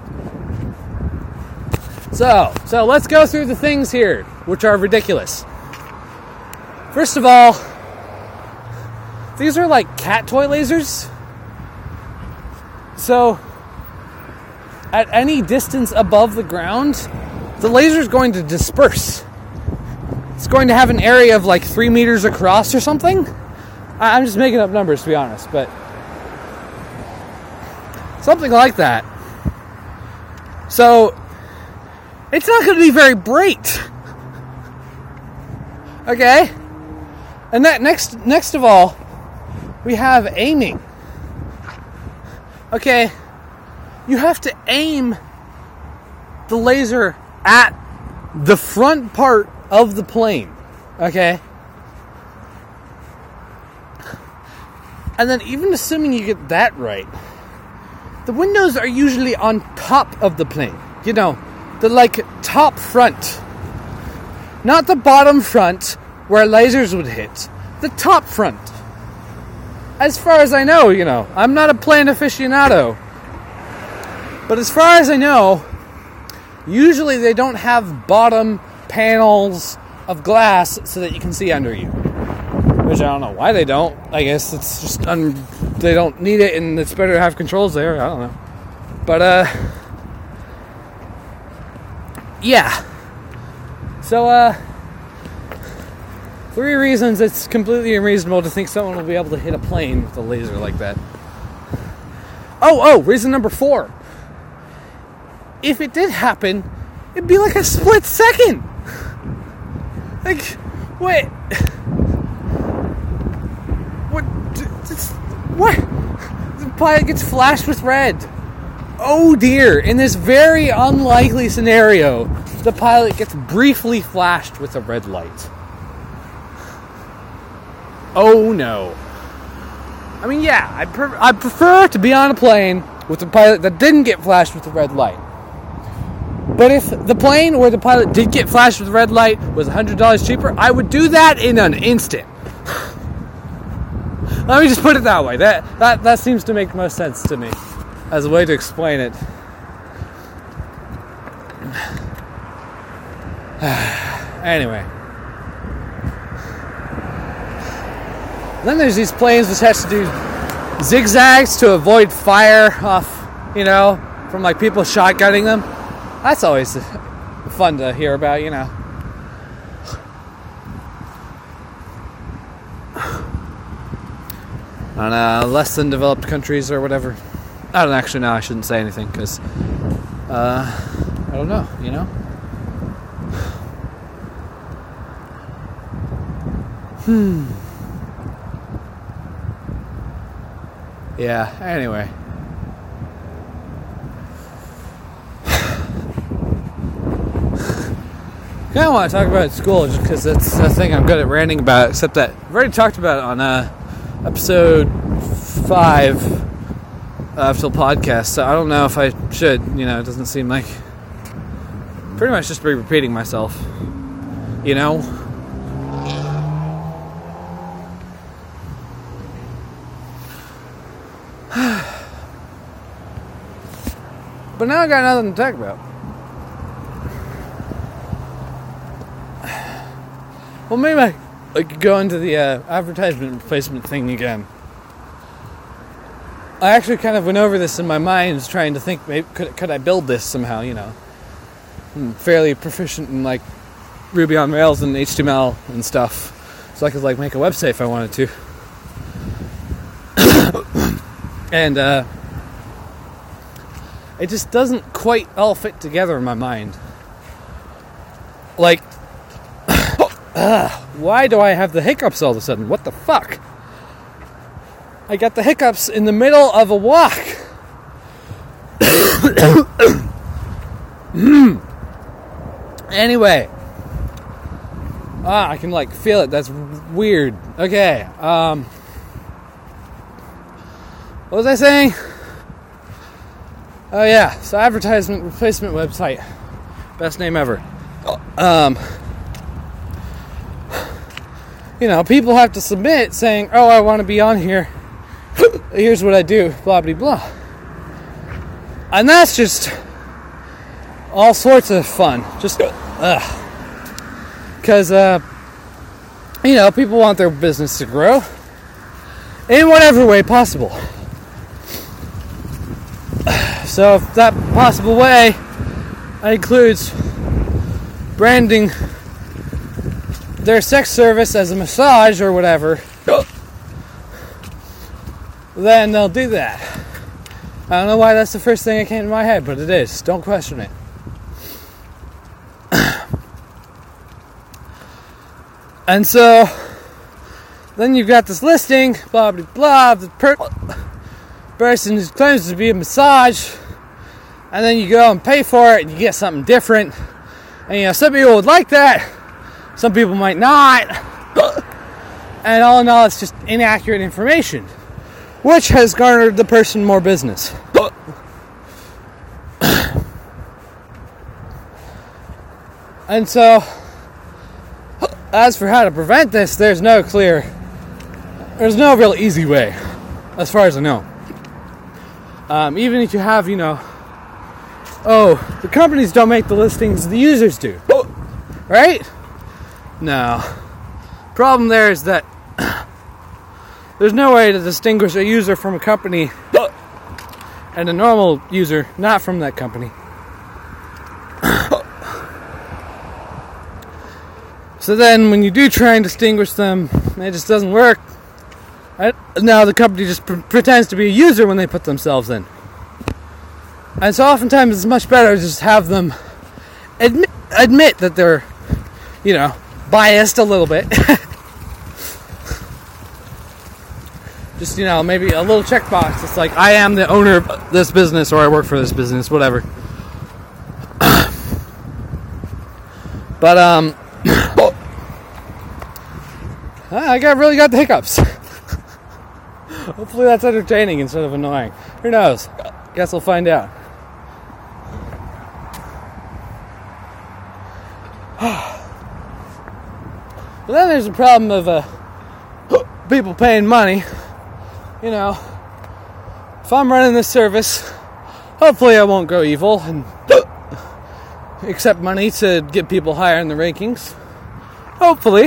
So, so let's go through the things here, which are ridiculous. First of all, these are like cat toy lasers. So, at any distance above the ground, the laser is going to disperse. It's going to have an area of like three meters across or something. I'm just making up numbers, to be honest, but something like that. So, it's not going to be very bright. Okay? And that next, next of all, we have aiming. Okay, you have to aim the laser at the front part of the plane. Okay? And then even assuming you get that right, the windows are usually on top of the plane. You know, the like top front. Not the bottom front where lasers would hit. The top front. As far as I know, you know, I'm not a plane aficionado. But as far as I know, usually they don't have bottom panels of glass so that you can see under you. Which I don't know why they don't. I guess it's just, un- they don't need it and it's better to have controls there. I don't know. But, uh, yeah. So, uh, three reasons it's completely unreasonable to think someone will be able to hit a plane with a laser like that. Oh, oh, reason number four. If it did happen, it'd be like a split second. Like, wait. What? What? The pilot gets flashed with red. Oh dear. In this very unlikely scenario, the pilot gets briefly flashed with a red light. Oh no. I mean, yeah, I pre- I prefer to be on a plane with a pilot that didn't get flashed with a red light. But if the plane where the pilot did get flashed with a red light was one hundred dollars cheaper, I would do that in an instant. Let me just put it that way. That, that, that seems to make the most sense to me as a way to explain it. Anyway. Then there's these planes which has to do zigzags to avoid fire off, you know, from like people shotgunning them. That's always fun to hear about, you know. on uh, less than developed countries or whatever. I don't actually know. I shouldn't say anything because uh, I don't know. You know. Hmm. Yeah. Anyway. I kind of want to talk about school just because that's the thing I'm good at ranting about, except that I've already talked about it on uh, episode five of the podcast, so I don't know if I should. You know, it doesn't seem like... Pretty much just be repeating myself. You know? But now I got nothing to talk about. Well, maybe I, I could go into the uh, advertisement replacement thing again. I actually kind of went over this in my mind, trying to think, maybe could could I build this somehow? You know, I'm fairly proficient in like Ruby on Rails and H T M L and stuff, so I could like make a website if I wanted to. And uh, it just doesn't quite all fit together in my mind. Like. Ugh, why do I have the hiccups all of a sudden? What the fuck? I got the hiccups in the middle of a walk. Anyway. Ah, I can like feel it. That's weird. Okay. Um, what was I saying? Oh yeah. So advertisement replacement website. Best name ever. Um... You know, people have to submit saying, oh, I want to be on here. Here's what I do, blah, blah, blah. And that's just all sorts of fun. Just, ugh. Because, uh, you know, people want their business to grow in whatever way possible. So if that possible way includes branding their sex service as a massage or whatever, then they'll do that. I don't know why that's the first thing that came to my head, but it is. Don't question it. And so, then you've got this listing, blah, blah, blah, the per- person who claims to be a massage, and then you go and pay for it, and you get something different. And, you know, some people would like that. Some people might not. And all in all, it's just inaccurate information, which has garnered the person more business. And so, as for how to prevent this, there's no clear, there's no real easy way, as far as I know. Um, even if you have, you know, oh, the companies don't make the listings, the users do. Right? No. Problem there is that there's no way to distinguish a user from a company and a normal user not from that company. So then when you do try and distinguish them, it just doesn't work. Now the company just pre- pretends to be a user when they put themselves in. And so oftentimes it's much better to just have them admit, admit that they're, you know, biased a little bit. Just, you know, maybe a little checkbox. It's like, I am the owner of this business, or I work for this business, whatever. But, um, I got really got the hiccups. Hopefully that's entertaining instead of annoying. Who knows? Guess we'll find out. But then there's the problem of uh, people paying money. You know, if I'm running this service, hopefully I won't go evil and accept money to get people higher in the rankings. Hopefully.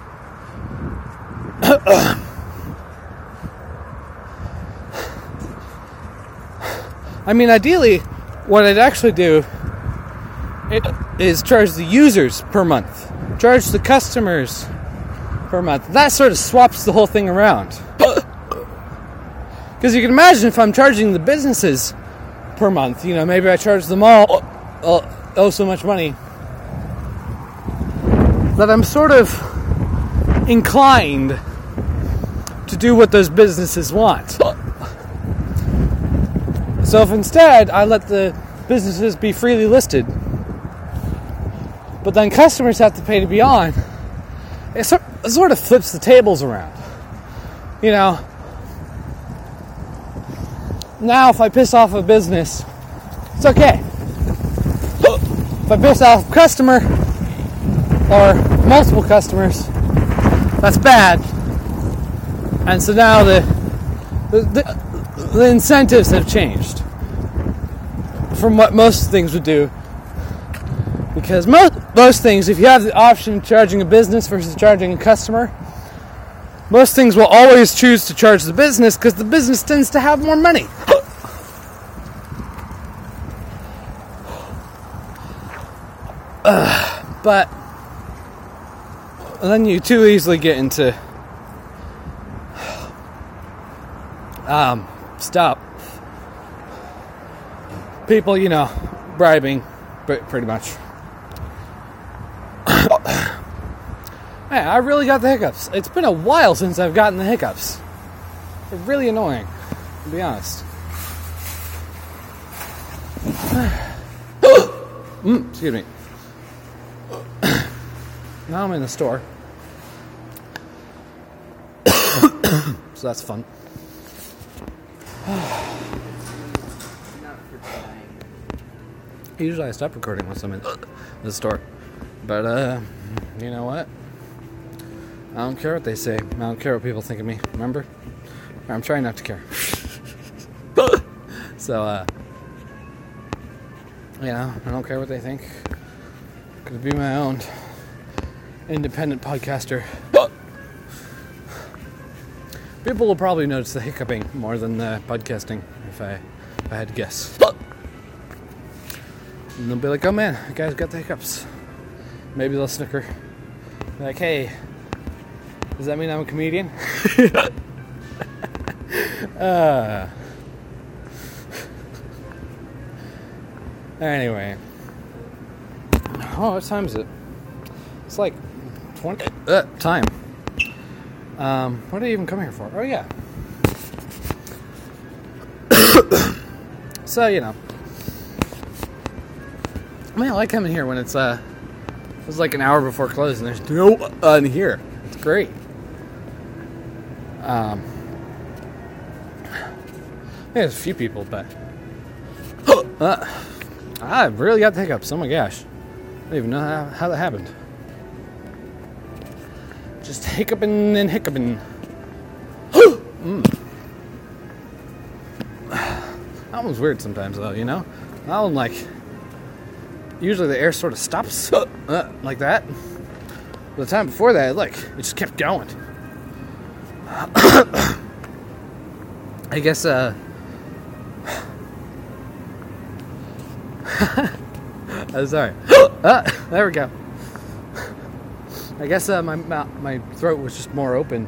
I mean, ideally, what I'd actually do it is charge the users per month. Charge the customers per month. That sort of swaps the whole thing around. Because you can imagine if I'm charging the businesses per month, you know, maybe I charge them all oh, oh so much money, that I'm sort of inclined to do what those businesses want. So if instead I let the businesses be freely listed, but then customers have to pay to be on, it sort of flips the tables around. You know, now if I piss off a business, it's okay. If I piss off a customer or multiple customers, that's bad. And so now the the, the incentives have changed from what most things would do. Because most, most things, if you have the option of charging a business versus charging a customer, most things will always choose to charge the business because the business tends to have more money. Uh, but then you too easily get into um, stop people, you know, bribing, but pretty much. Hey, I really got the hiccups. It's been a while since I've gotten the hiccups. They're really annoying, to be honest. mm, excuse me. Now I'm in the store. So that's fun. Usually I stop recording once I'm in the store. But, uh, you know what? I don't care what they say. I don't care what people think of me. Remember? I'm trying not to care. So, uh, you know, I don't care what they think. Could be my own independent podcaster. People will probably notice the hiccuping more than the podcasting, if I, if I had to guess. And they'll be like, oh man, that guy's got the hiccups. Maybe they'll snicker. Be like, hey, does that mean I'm a comedian? uh, anyway. Oh, what time is it? It's like twenty uh, time. Um, what did I even come here for? Oh yeah. So, you know. I mean, I like coming here when it's uh it's like an hour before close and there's no one here. It's great. Um yeah, there's a few people, but uh, I really got the hiccups. Oh my gosh. I don't even know how, how that happened. Just hiccuping and hiccuping. mm. That one's weird sometimes, though, you know? That one, like, usually the air sort of stops uh, like that. But the time before that, like, it just kept going. I guess, uh... oh, sorry. uh, there we go. I guess uh, my my throat was just more open,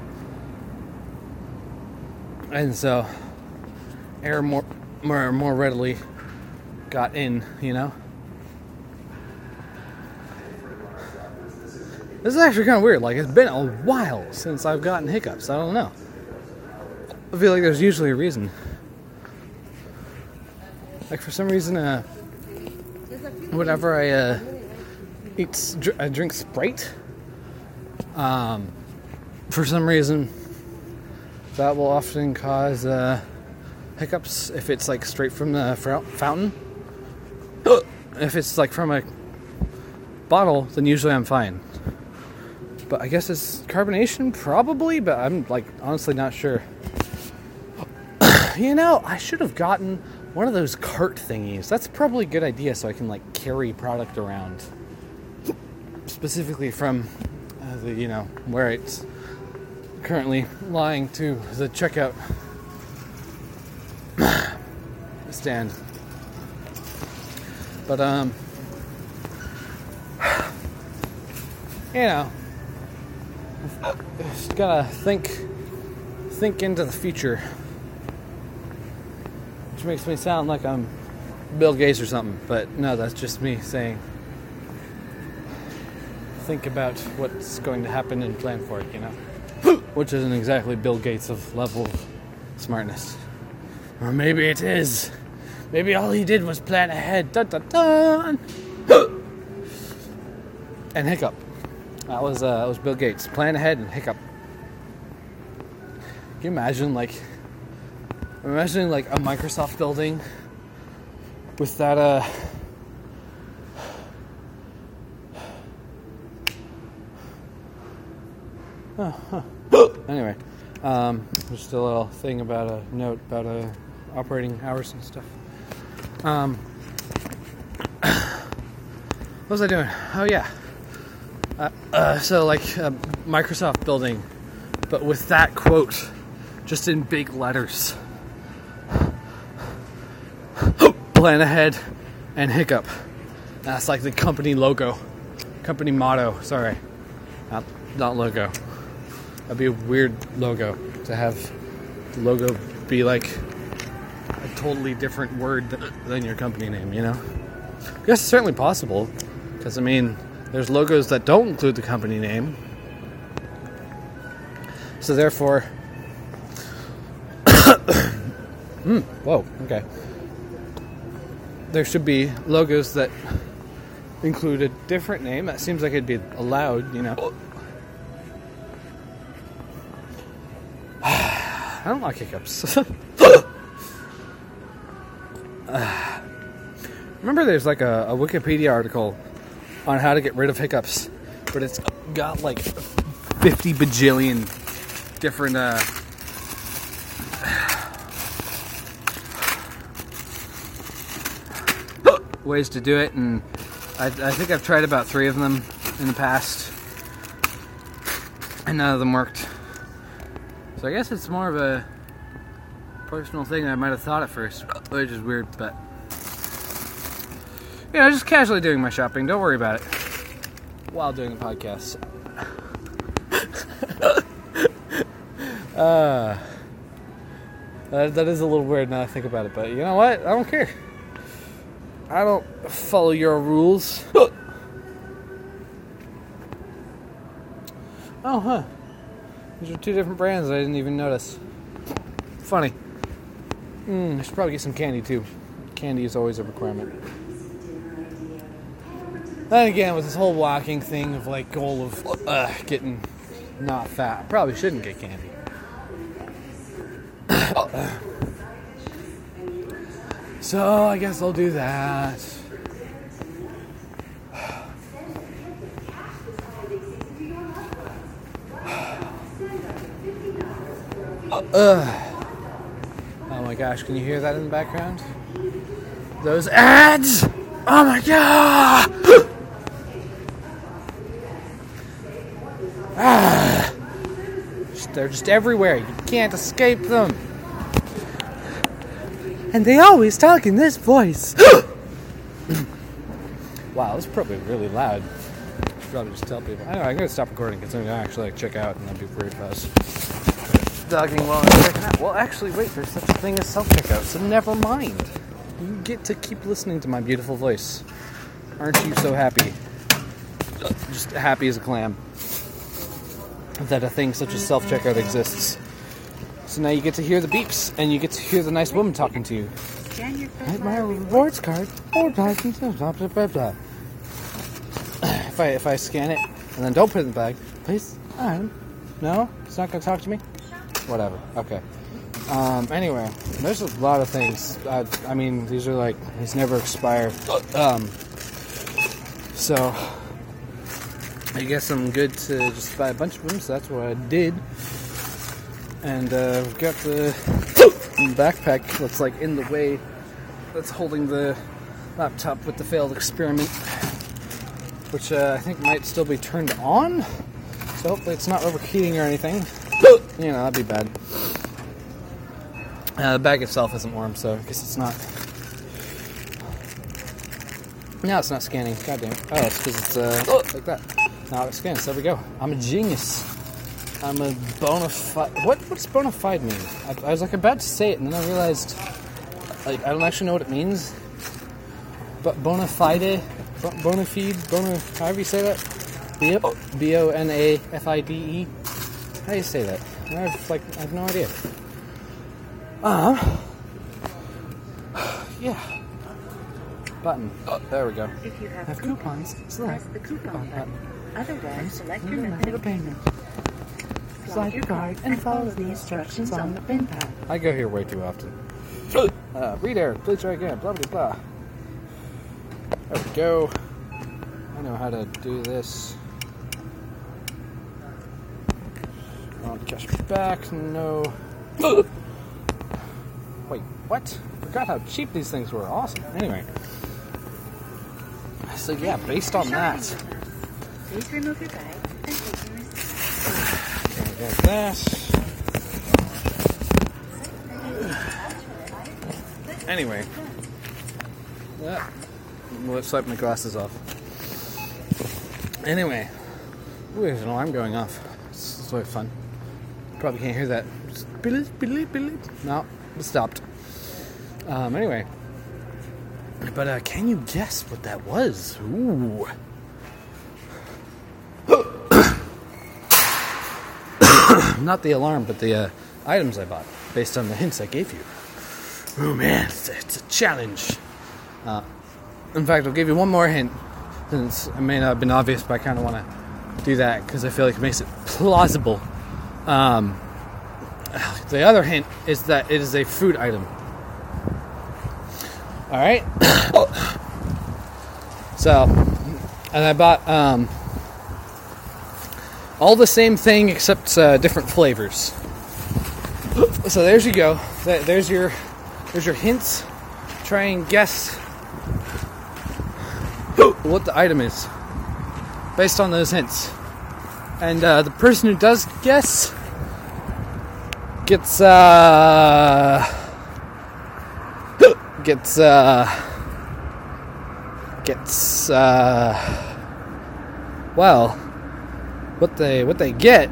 and so air more more more readily got in. You know, this is actually kind of weird. Like, it's been a while since I've gotten hiccups. I don't know. I feel like there's usually a reason. Like, for some reason, uh, whenever I uh, eat, I drink Sprite. Um, for some reason, that will often cause uh, hiccups if it's like straight from the fountain. If it's like from a bottle, then usually I'm fine. But I guess it's carbonation, probably, but I'm like honestly not sure. You know, I should have gotten one of those cart thingies. That's probably a good idea, so I can like carry product around, specifically from the, you know, where it's currently lying to the checkout stand. But, um, you know, just gotta think, think into the future. makes me sound like I'm Bill Gates or something. But no, that's just me saying, think about what's going to happen and plan for it, you know? Which isn't exactly Bill Gates' of level of smartness. Or maybe it is. Maybe all he did was plan ahead. Dun, dun, dun. And hiccup. That was uh, that was Bill Gates. Plan ahead and hiccup. Can you imagine, like, imagining like a Microsoft building with that uh. Huh, huh. Anyway, um, just a little thing about a note about uh, operating hours and stuff. Um, what was I doing? Oh yeah. Uh, uh, so like a Microsoft building, but with that quote, just in big letters. Plan ahead and hiccup. That's like the company logo, company motto. Sorry, not not logo. That'd be a weird logo to have the logo be like a totally different word than your company name, you know? I guess it's certainly possible, because I mean, there's logos that don't include the company name. So therefore, mm, whoa, okay. There should be logos that include a different name. That seems like it'd be allowed, you know? I don't like hiccups. uh, remember there's like a, a Wikipedia article on how to get rid of hiccups, but it's got like fifty bajillion different uh, ways to do it, and I, I think I've tried about three of them in the past, and none of them worked. So I guess it's more of a personal thing than I might have thought at first, which is weird, but you know, just casually doing my shopping. Don't worry about it while doing a podcast. uh, that, that is a little weird now I think about it, but you know what? I don't care. I don't follow your rules. Oh, huh. These are two different brands I didn't even notice. Funny. Mm, I should probably get some candy too. Candy is always a requirement. Then again, with this whole walking thing of like goal of uh, getting not fat, I probably shouldn't get candy. So I guess I'll do that. Uh, oh my gosh, can you hear that in the background? Those ads! Oh my god! Ah, they're just everywhere. You can't escape them. And they always talk in this voice. Wow, that's probably really loud. I should probably just tell people. I know, I'm going to stop recording because I'm going to actually like, check out and that'd be weird if I was dogging while I'm checking out. Well, actually, wait, there's such a thing as self-checkout, so never mind. You get to keep listening to my beautiful voice. Aren't you so happy? Just happy as a clam that a thing such as self-checkout exists. So now you get to hear the beeps, and you get to hear the nice woman talking to you. Write my rewards card. Four times, blah, blah, blah, blah. If I if I scan it and then don't put it in the bag, please. Um, no, it's not gonna talk to me. Whatever. Okay. Um, anyway, there's a lot of things. I, I mean, these are like these never expire. Um, so I guess I'm good to just buy a bunch of them. So that's what I did. And uh, we've got the backpack that's like in the way that's holding the laptop with the failed experiment, which uh, I think might still be turned on. So hopefully it's not overheating or anything. You know, that'd be bad. Uh, the bag itself isn't warm, so I guess it's not. No, it's not scanning. God damn it. Oh, it's because it's uh, like that. Now it scans. There we go. I'm a genius. I'm a bona fide... What, what's bona fide mean? I, I was like about to say it, and then I realized Like, I don't actually know what it means. But bona fide, bona fide, bona, however you say that. B O N A F I D E. How do you say that? I have, like, I have no idea. Uh yeah. Button. Oh, there we go. If you have, have coupons, press select the coupon button. button. Otherwise, select your method of payment. Slide your card and follow the instructions on the pin pad. I go here way too often. Uh, read error, please try again, blah blah blah. There we go. I know how to do this. I want to cash me back, no. Wait, what? Forgot how cheap these things were. Awesome. Anyway. So yeah, based on that. Please remove your bag and take your receipt. Okay, got that. Anyway. Yeah. Let's wipe my glasses off. Anyway. Ooh, there's an alarm going off. It's, it's really fun. Probably can't hear that. Just beep, beep, beep. No, it stopped. Um, anyway. But uh, can you guess what that was? Ooh. Not the alarm, but the uh, items I bought, based on the hints I gave you. Oh man, it's a, it's a challenge. Uh, in fact, I'll give you one more hint, since it may not have been obvious, but I kind of want to do that because I feel like it makes it plausible. Um, the other hint is that it is a food item. Alright? So, and I bought um, all the same thing except uh, different flavors. So there's you go. There's your, there's your hints. Try and guess what the item is based on those hints. And uh, the person who does guess gets uh gets uh gets uh well what they what they get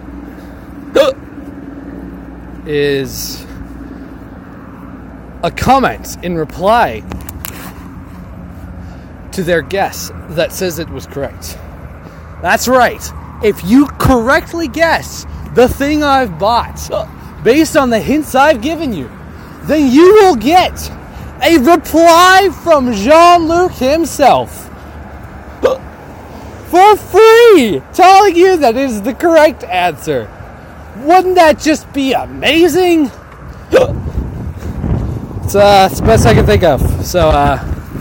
is a comment in reply to their guess that says it was correct. That's right. If you correctly guess the thing I've bought based on the hints I've given you, then you will get a reply from Jean-Luc himself for free, telling you that it is the correct answer. Wouldn't that just be amazing? It's, uh, it's the best I can think of. So, uh,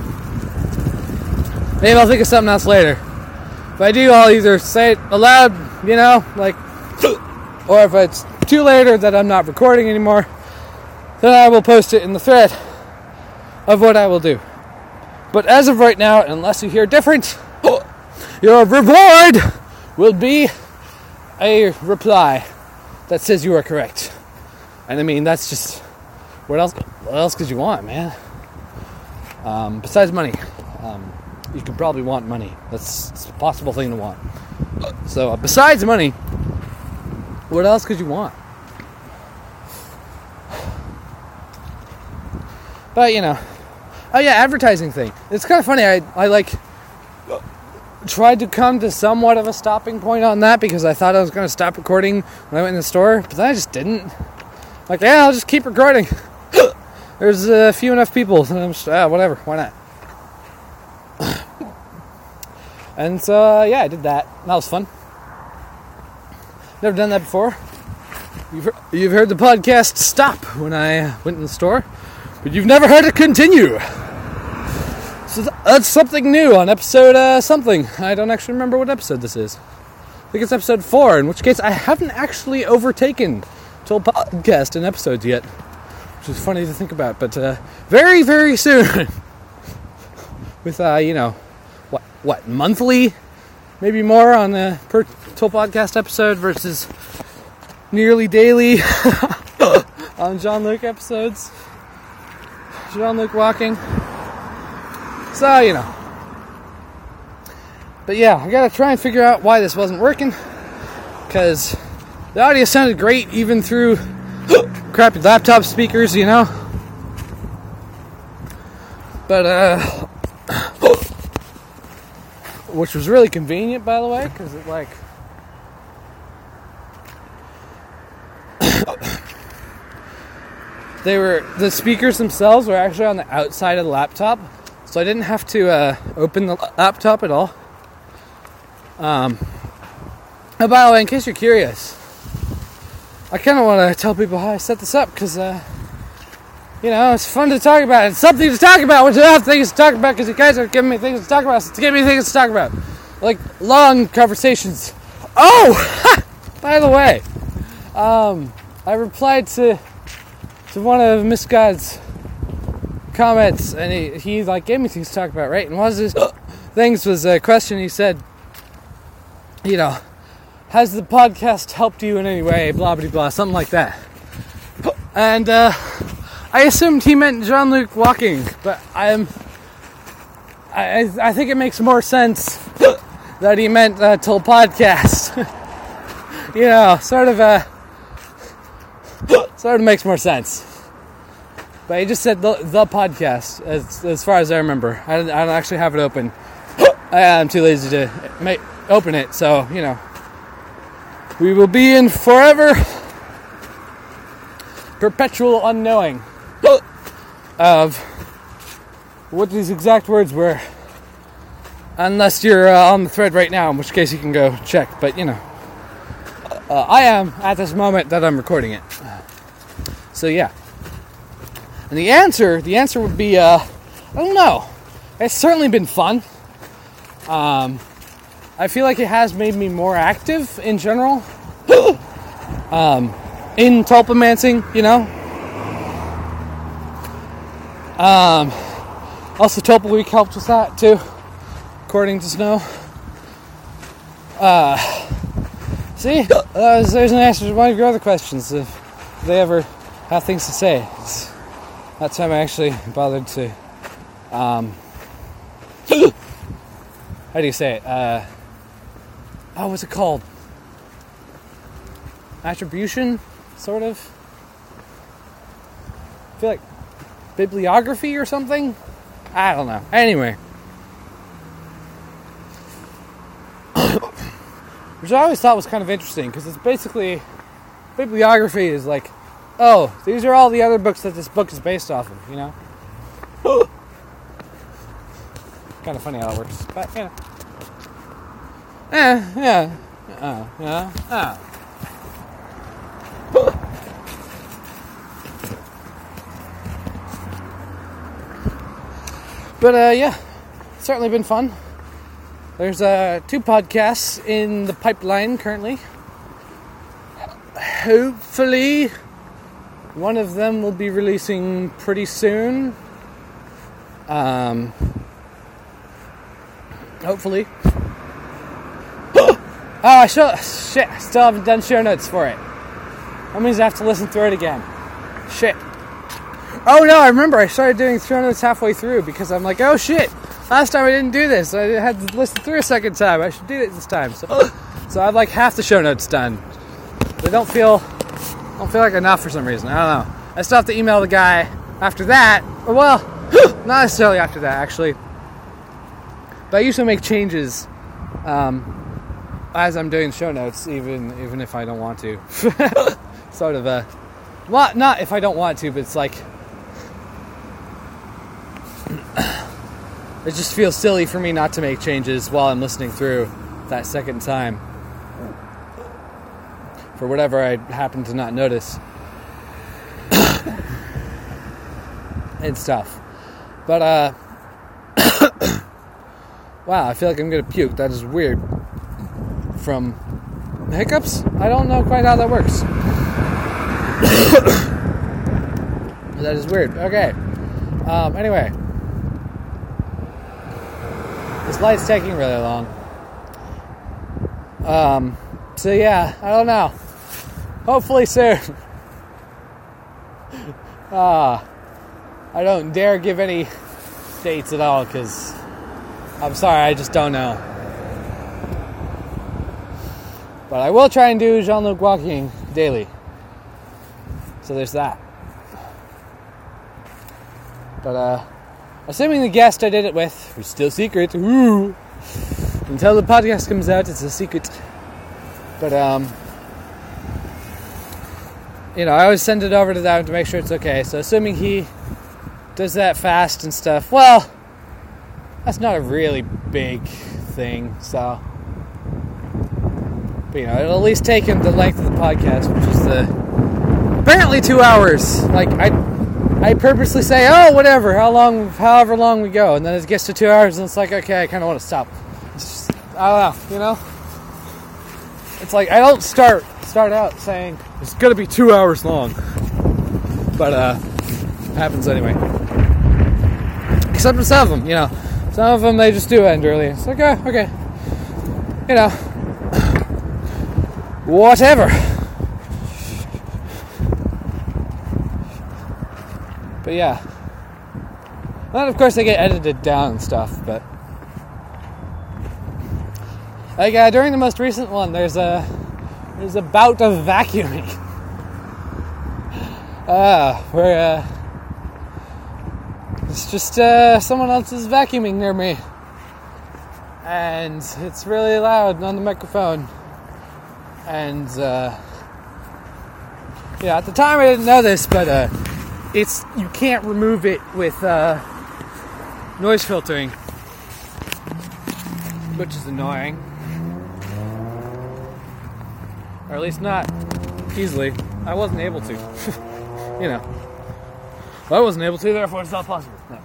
maybe I'll think of something else later. If I do, I'll either say it aloud, you know, like, or if it's too later that I'm not recording anymore, then I will post it in the thread of what I will do. But as of right now, unless you hear different, your reward will be a reply that says you are correct. And I mean, that's just, what else, what else could you want, man? Um, besides money. Um, you could probably want money. That's, that's a possible thing to want. So, uh, besides money, what else could you want? But, you know. Oh, yeah, advertising thing. It's kind of funny. I, I like, tried to come to somewhat of a stopping point on that because I thought I was going to stop recording when I went in the store. But then I just didn't. Like, yeah, I'll just keep recording. There's a uh, few enough people. So I'm just, ah, whatever. Why not? And so, uh, yeah, I did that. That was fun. Never done that before. You've heard, you've heard the podcast stop when I went in the store, but you've never heard it continue. So th- that's something new on episode uh, something. I don't actually remember what episode this is. I think it's episode four, in which case I haven't actually overtaken Toll Podcast in episodes yet, which is funny to think about, but uh, very, very soon. With, uh, you know, what, what, monthly? Maybe more on the per Toll Podcast episode versus nearly daily on Jean-Luc episodes. Jean-Luc walking. So, you know. But yeah, I gotta try and figure out why this wasn't working. Because the audio sounded great even through crappy laptop speakers, you know. But, uh, which was really convenient, by the way, because it, like, they were, the speakers themselves were actually on the outside of the laptop, so I didn't have to, uh, open the laptop at all. Um, oh, by the way, in case you're curious, I kind of want to tell people how I set this up, because, uh, you know, it's fun to talk about. It's something to talk about when you have things to talk about, because you guys are giving me things to talk about, so give me things to talk about. Like, long conversations. Oh! By the way, um, I replied to to one of Miss God's comments, and he, he, like, gave me things to talk about, right? And one of his things was a question. He said, you know, has the podcast helped you in any way? Blah, blah, blah, something like that. And, uh... I assumed he meant Jean-Luc Walking, but I'm, I I think it makes more sense that he meant uh, Till Podcast. You know, sort of uh, sort of makes more sense. But he just said the, the podcast, as as far as I remember. I don't, I don't actually have it open. I'm too lazy to make, open it, so, you know. We will be in forever perpetual unknowing of what these exact words were, unless you're uh, on the thread right now, in which case you can go check. But, you know, uh, I am at this moment that I'm recording it. So, yeah. And the answer, the answer would be, uh, I don't know. It's certainly been fun. Um, I feel like it has made me more active in general. um, in tulpamancing, you know. Um, also, Tulpa Week helped with that, too, according to Snow. Uh, see, uh, there's an answer to one of your other questions, if they ever have things to say. It's, that time I actually bothered to, um, how do you say it? Uh, oh, what's it called? Attribution, sort of? I feel like bibliography or something? I don't know. Anyway. Which I always thought was kind of interesting, because it's basically, bibliography is like, oh, these are all the other books that this book is based off of, you know? Kind of funny how it works, but, you know. Eh, yeah. Uh, yeah. Uh. But, uh, yeah, it's certainly been fun. There's, uh, two podcasts in the pipeline currently. Hopefully, one of them will be releasing pretty soon. Um, hopefully. Oh, I should, shit, I still haven't done show notes for it. That means I have to listen through it again. Shit. Oh no, I remember I started doing show notes halfway through because I'm like, oh shit, last time I didn't do this. I had to listen through a second time. I should do it this time. So, so I have like half the show notes done. They don't feel, don't feel like enough for some reason. I don't know. I still have to email the guy after that. Or well, not necessarily after that actually. But I usually make changes um, as I'm doing show notes, even even if I don't want to. Sort of a, well, not if I don't want to, but it's like, it just feels silly for me not to make changes while I'm listening through that second time. For whatever I happen to not notice. And stuff. But, uh... wow, I feel like I'm gonna puke. That is weird. From hiccups? I don't know quite how that works. That is weird. Okay. Um, anyway. This light's taking really long. Um, so yeah, I don't know. Hopefully soon. Ah, uh, I don't dare give any dates at all, because I'm sorry, I just don't know. But I will try and do Jean-Luc Walking daily. So there's that. But, uh, assuming the guest I did it with, who's still secret, ooh, until the podcast comes out, it's a secret. But, um, you know, I always send it over to them to make sure it's okay. So assuming he does that fast and stuff, well, that's not a really big thing, so. But, you know, it'll at least take him the length of the podcast, which is the, apparently two hours. Like, I I purposely say, oh, whatever, how long, however long we go, and then it gets to two hours, and it's like, okay, I kind of want to stop. It's just, I don't know, you know? It's like, I don't start start out saying, it's going to be two hours long. But, uh, it happens anyway. Except for some of them, you know. Some of them, they just do end early. It's like, oh, okay. You know. Whatever. But yeah. Then, of course, they get edited down and stuff, but... Like, uh, during the most recent one, there's a... There's a bout of vacuuming. Ah, uh, where, uh... It's just, uh, someone else is vacuuming near me. And it's really loud on the microphone. And, uh... Yeah, at the time I didn't know this, but, uh... It's, you can't remove it with, uh... noise filtering. Which is annoying. Or at least not easily. I wasn't able to. You know. Well, I wasn't able to, therefore it's not possible. No.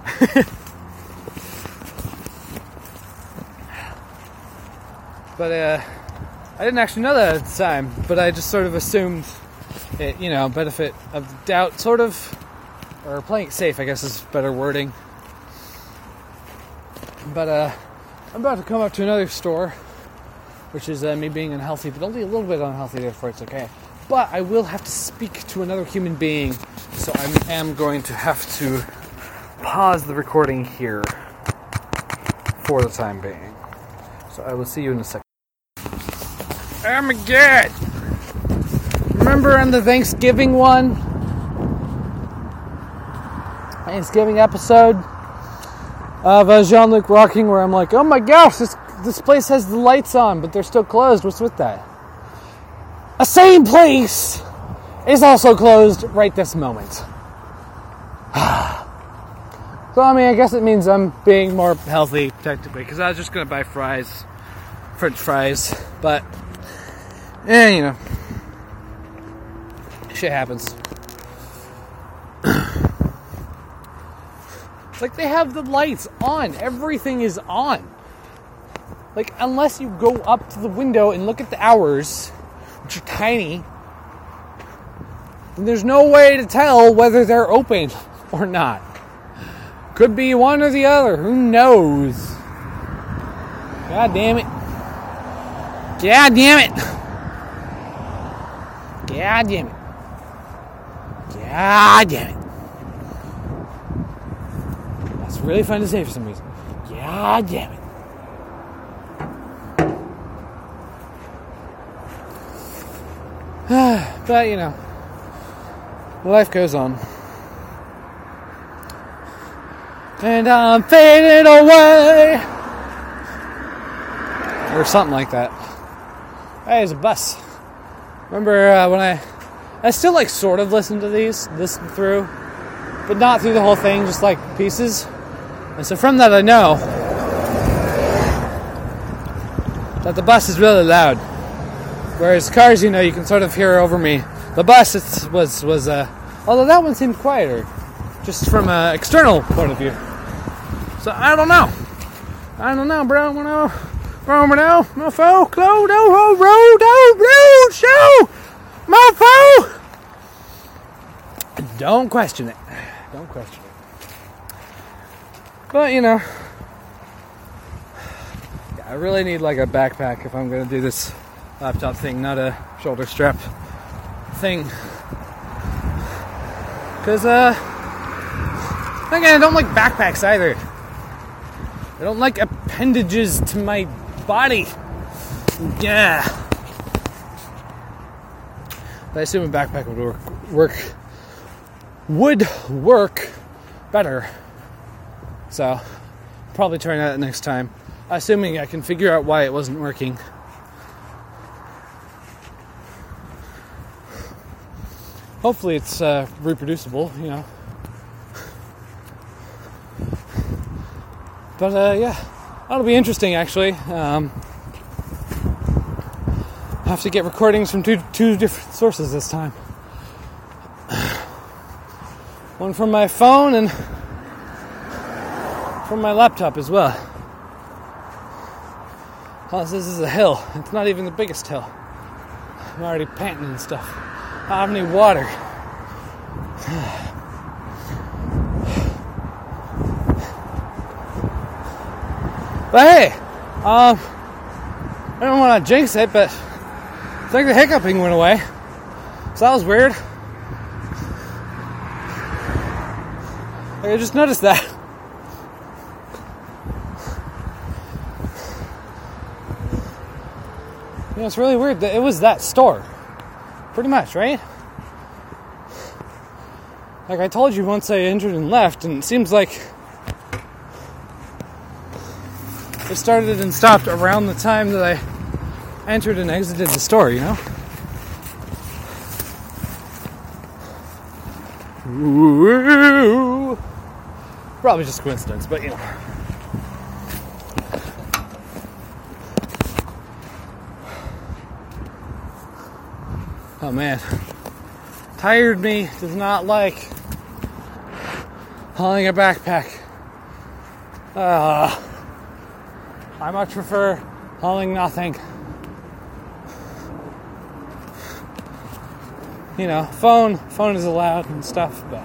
But, uh, I didn't actually know that at the time, but I just sort of assumed it, you know, benefit of the doubt, sort of, or playing it safe, I guess is better wording. But, uh, I'm about to come up to another store, which is uh, me being unhealthy, but only a little bit unhealthy, therefore it's okay. But I will have to speak to another human being, so I am going to have to pause the recording here for the time being. So I will see you in a second. Oh my god! Remember on the Thanksgiving one? Thanksgiving episode of uh, Jean-Luc Walking, where I'm like, oh my gosh, this this place has the lights on, but they're still closed. What's with that? A same place is also closed right this moment. So, I mean, I guess it means I'm being more healthy, technically, because I was just going to buy fries, French fries, but, eh, you know, shit happens. It's like they have the lights on. Everything is on. Like, unless you go up to the window and look at the hours, which are tiny, then there's no way to tell whether they're open or not. Could be one or the other. Who knows? God damn it. God damn it. God damn it. God damn it. That's really fun to say for some reason. God damn it. But, you know, life goes on. And I'm fading away. Or something like that. Hey, there's a bus. Remember uh, when I... I still, like, sort of listen to these, listen through, but not through the whole thing, just, like, pieces. And so from that I know that the bus is really loud. Whereas cars, you know, you can sort of hear over me. The bus it's, was, was uh, although that one seemed quieter, just from an external point of view. So, I don't know. I don't know, bro. No, bro, no, mofo, no, no, no, road, no, road, show, mofo. Don't question it. Don't question it. But, you know, yeah, I really need, like, a backpack if I'm going to do this laptop thing, not a shoulder strap thing. Because, uh, again, I don't like backpacks either. I don't like appendages to my body. Yeah. But I assume a backpack would work, work would work better. So, probably try that next time. Assuming I can figure out why it wasn't working. Hopefully it's uh, reproducible, you know. But uh, yeah, that'll be interesting actually. Um, I have to get recordings from two two different sources this time. One from my phone and from my laptop as well. Plus, this is a hill. It's not even the biggest hill. I'm already panting and stuff. I don't have any water. But hey, um, I don't want to jinx it, but I think the hiccuping went away. So that was weird. I just noticed that. You know, it's really weird that it was that store. Pretty much, right? Like I told you once I entered and left, and it seems like it started and stopped around the time that I entered and exited the store, you know? Ooh. Probably just coincidence, but you know. Oh man. Tired me does not like hauling a backpack. Uh, I much prefer hauling nothing. You know, phone, phone is allowed and stuff, but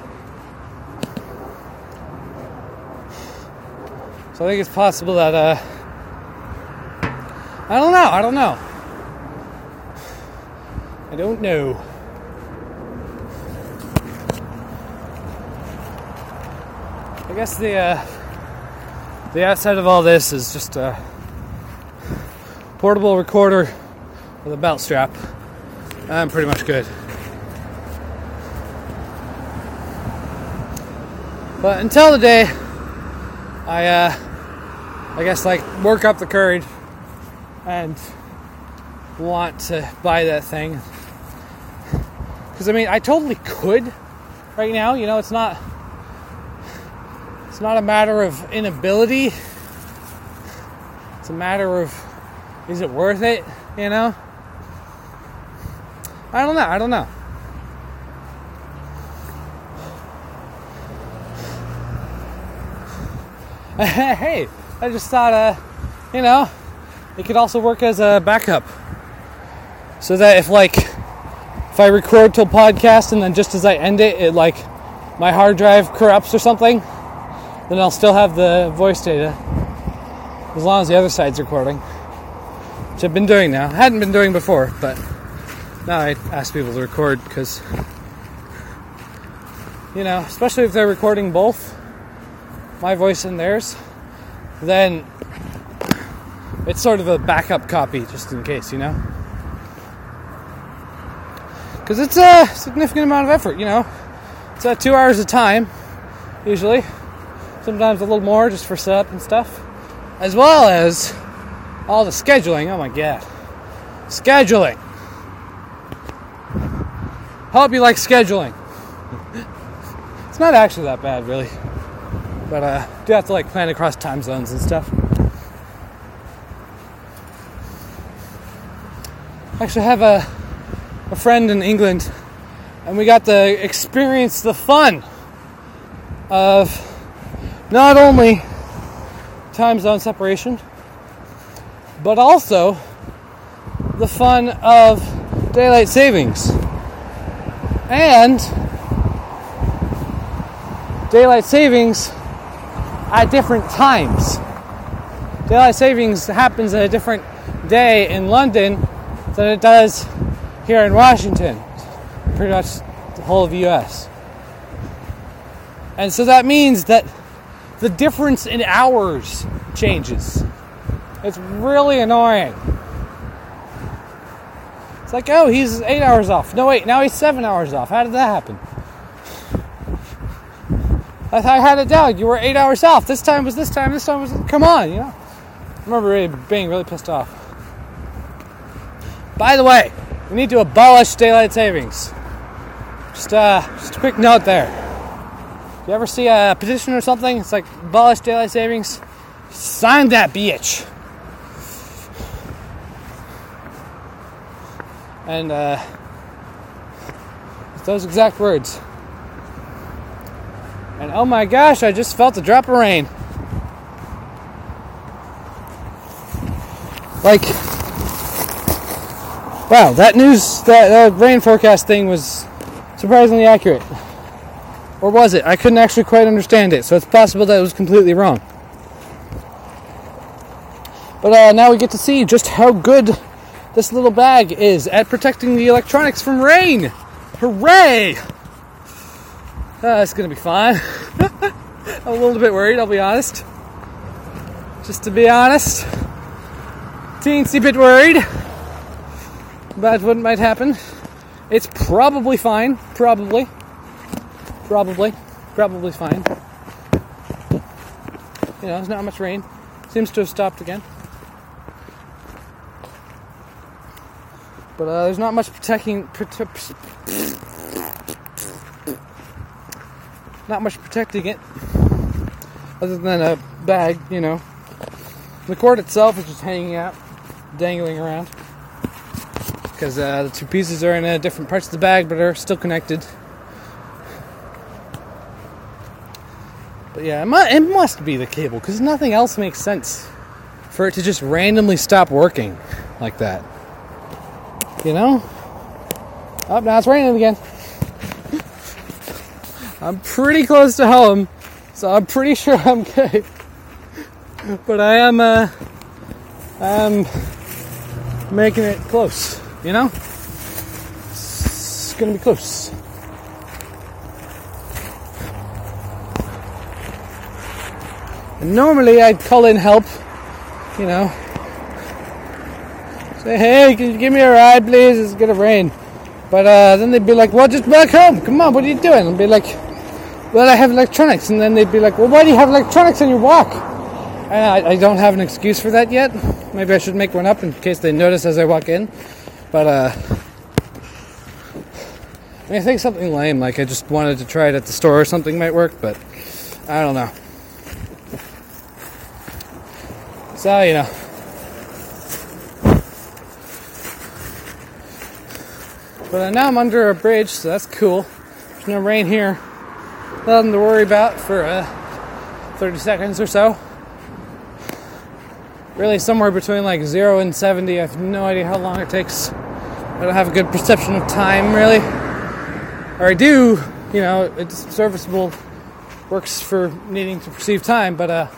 so I think it's possible that uh, I don't know, I don't know. I don't know. I guess the uh, the outside of all this is just a portable recorder with a belt strap. I'm pretty much good. But until the day I uh, I guess like work up the courage and want to buy that thing. Because I mean, I totally could right now. You know, it's not it's not a matter of inability. It's a matter of, is it worth it? You know? I don't know. I don't know. Hey, I just thought, uh, you know, it could also work as a backup. So that if, like, if I record till podcast and then just as I end it, it, like, my hard drive corrupts or something, then I'll still have the voice data. As long as the other side's recording. Which I've been doing now. I hadn't been doing before, but now I ask people to record because, you know, especially if they're recording both, my voice and theirs, then it's sort of a backup copy just in case, you know? Because it's a significant amount of effort, you know? It's uh, two hours of time, usually. Sometimes a little more just for setup and stuff. As well as all the scheduling. Oh my god. Scheduling. Hope you like scheduling. It's not actually that bad, really. But uh, do have to like plan across time zones and stuff. I actually have a a friend in England, and we got to experience the fun of not only time zone separation, but also the fun of daylight savings and daylight savings at different times. Daylight savings happens at a different day in London than it does here in Washington, pretty much the whole of the U S. And so that means that the difference in hours changes. It's really annoying. It's like, oh, he's eight hours off. No, wait, now he's seven hours off. How did that happen? I, I had it down. You were eight hours south. This time was this time. This time was. Come on, you know. I remember really being really pissed off. By the way, we need to abolish daylight savings. Just, uh, just a quick note there. If you ever see a petition or something, it's like abolish daylight savings. Sign that bitch. And uh, with those exact words. And oh my gosh, I just felt a drop of rain. Like, wow, that news, that uh, rain forecast thing was surprisingly accurate. Or was it? I couldn't actually quite understand it, so it's possible that it was completely wrong. But uh, now we get to see just how good this little bag is at protecting the electronics from rain. Hooray! Uh, it's going to be fine. I'm a little bit worried, I'll be honest. Just to be honest. Teensy bit worried about what might happen. It's probably fine. Probably. Probably. Probably fine. You know, there's not much rain. Seems to have stopped again. But uh, there's not much protecting... Prote- not much protecting it. Other than a bag, you know. The cord itself is just hanging out. Dangling around. Because uh, the two pieces are in uh, different parts of the bag, but are still connected. But yeah, it must, it must be the cable, because nothing else makes sense for it to just randomly stop working like that. You know? Oh, now it's raining again. I'm pretty close to home, so I'm pretty sure I'm good. But I am, uh, I'm making it close, you know? It's gonna be close. And normally I'd call in help, you know. Say, hey, can you give me a ride, please? It's gonna rain. But uh, then they'd be like, well, just back home. Come on, what are you doing? I'd be like, well, I have electronics. And then they'd be like, well, why do you have electronics on your walk? And I, I don't have an excuse for that yet. Maybe I should make one up in case they notice as I walk in. But, uh, I mean, I think something lame, like I just wanted to try it at the store or something might work, but I don't know. So, you know. But uh, now I'm under a bridge, so that's cool. There's no rain here. Nothing to worry about for uh, thirty seconds or so. Really somewhere between like zero and seventy. I have no idea how long it takes. I don't have a good perception of time, really. Or I do, you know, it's serviceable. Works for needing to perceive time, but uh,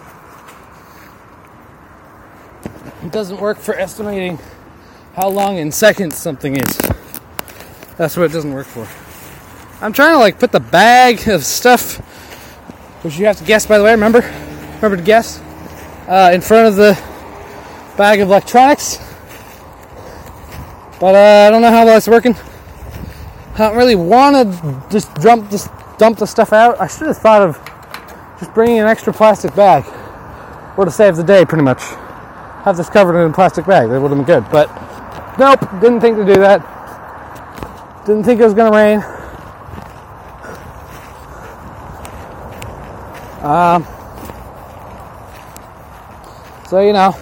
it doesn't work for estimating how long in seconds something is. That's what it doesn't work for. I'm trying to like put the bag of stuff, which you have to guess, by the way, remember? Remember to guess? Uh, in front of the bag of electronics. But uh, I don't know how that's working. I don't really want to just dump, just dump the stuff out. I should have thought of just bringing an extra plastic bag. Would have saved the day, pretty much. Have this covered in a plastic bag. That would have been good. But nope, didn't think to do that. Didn't think it was going to rain. Um, so, you know.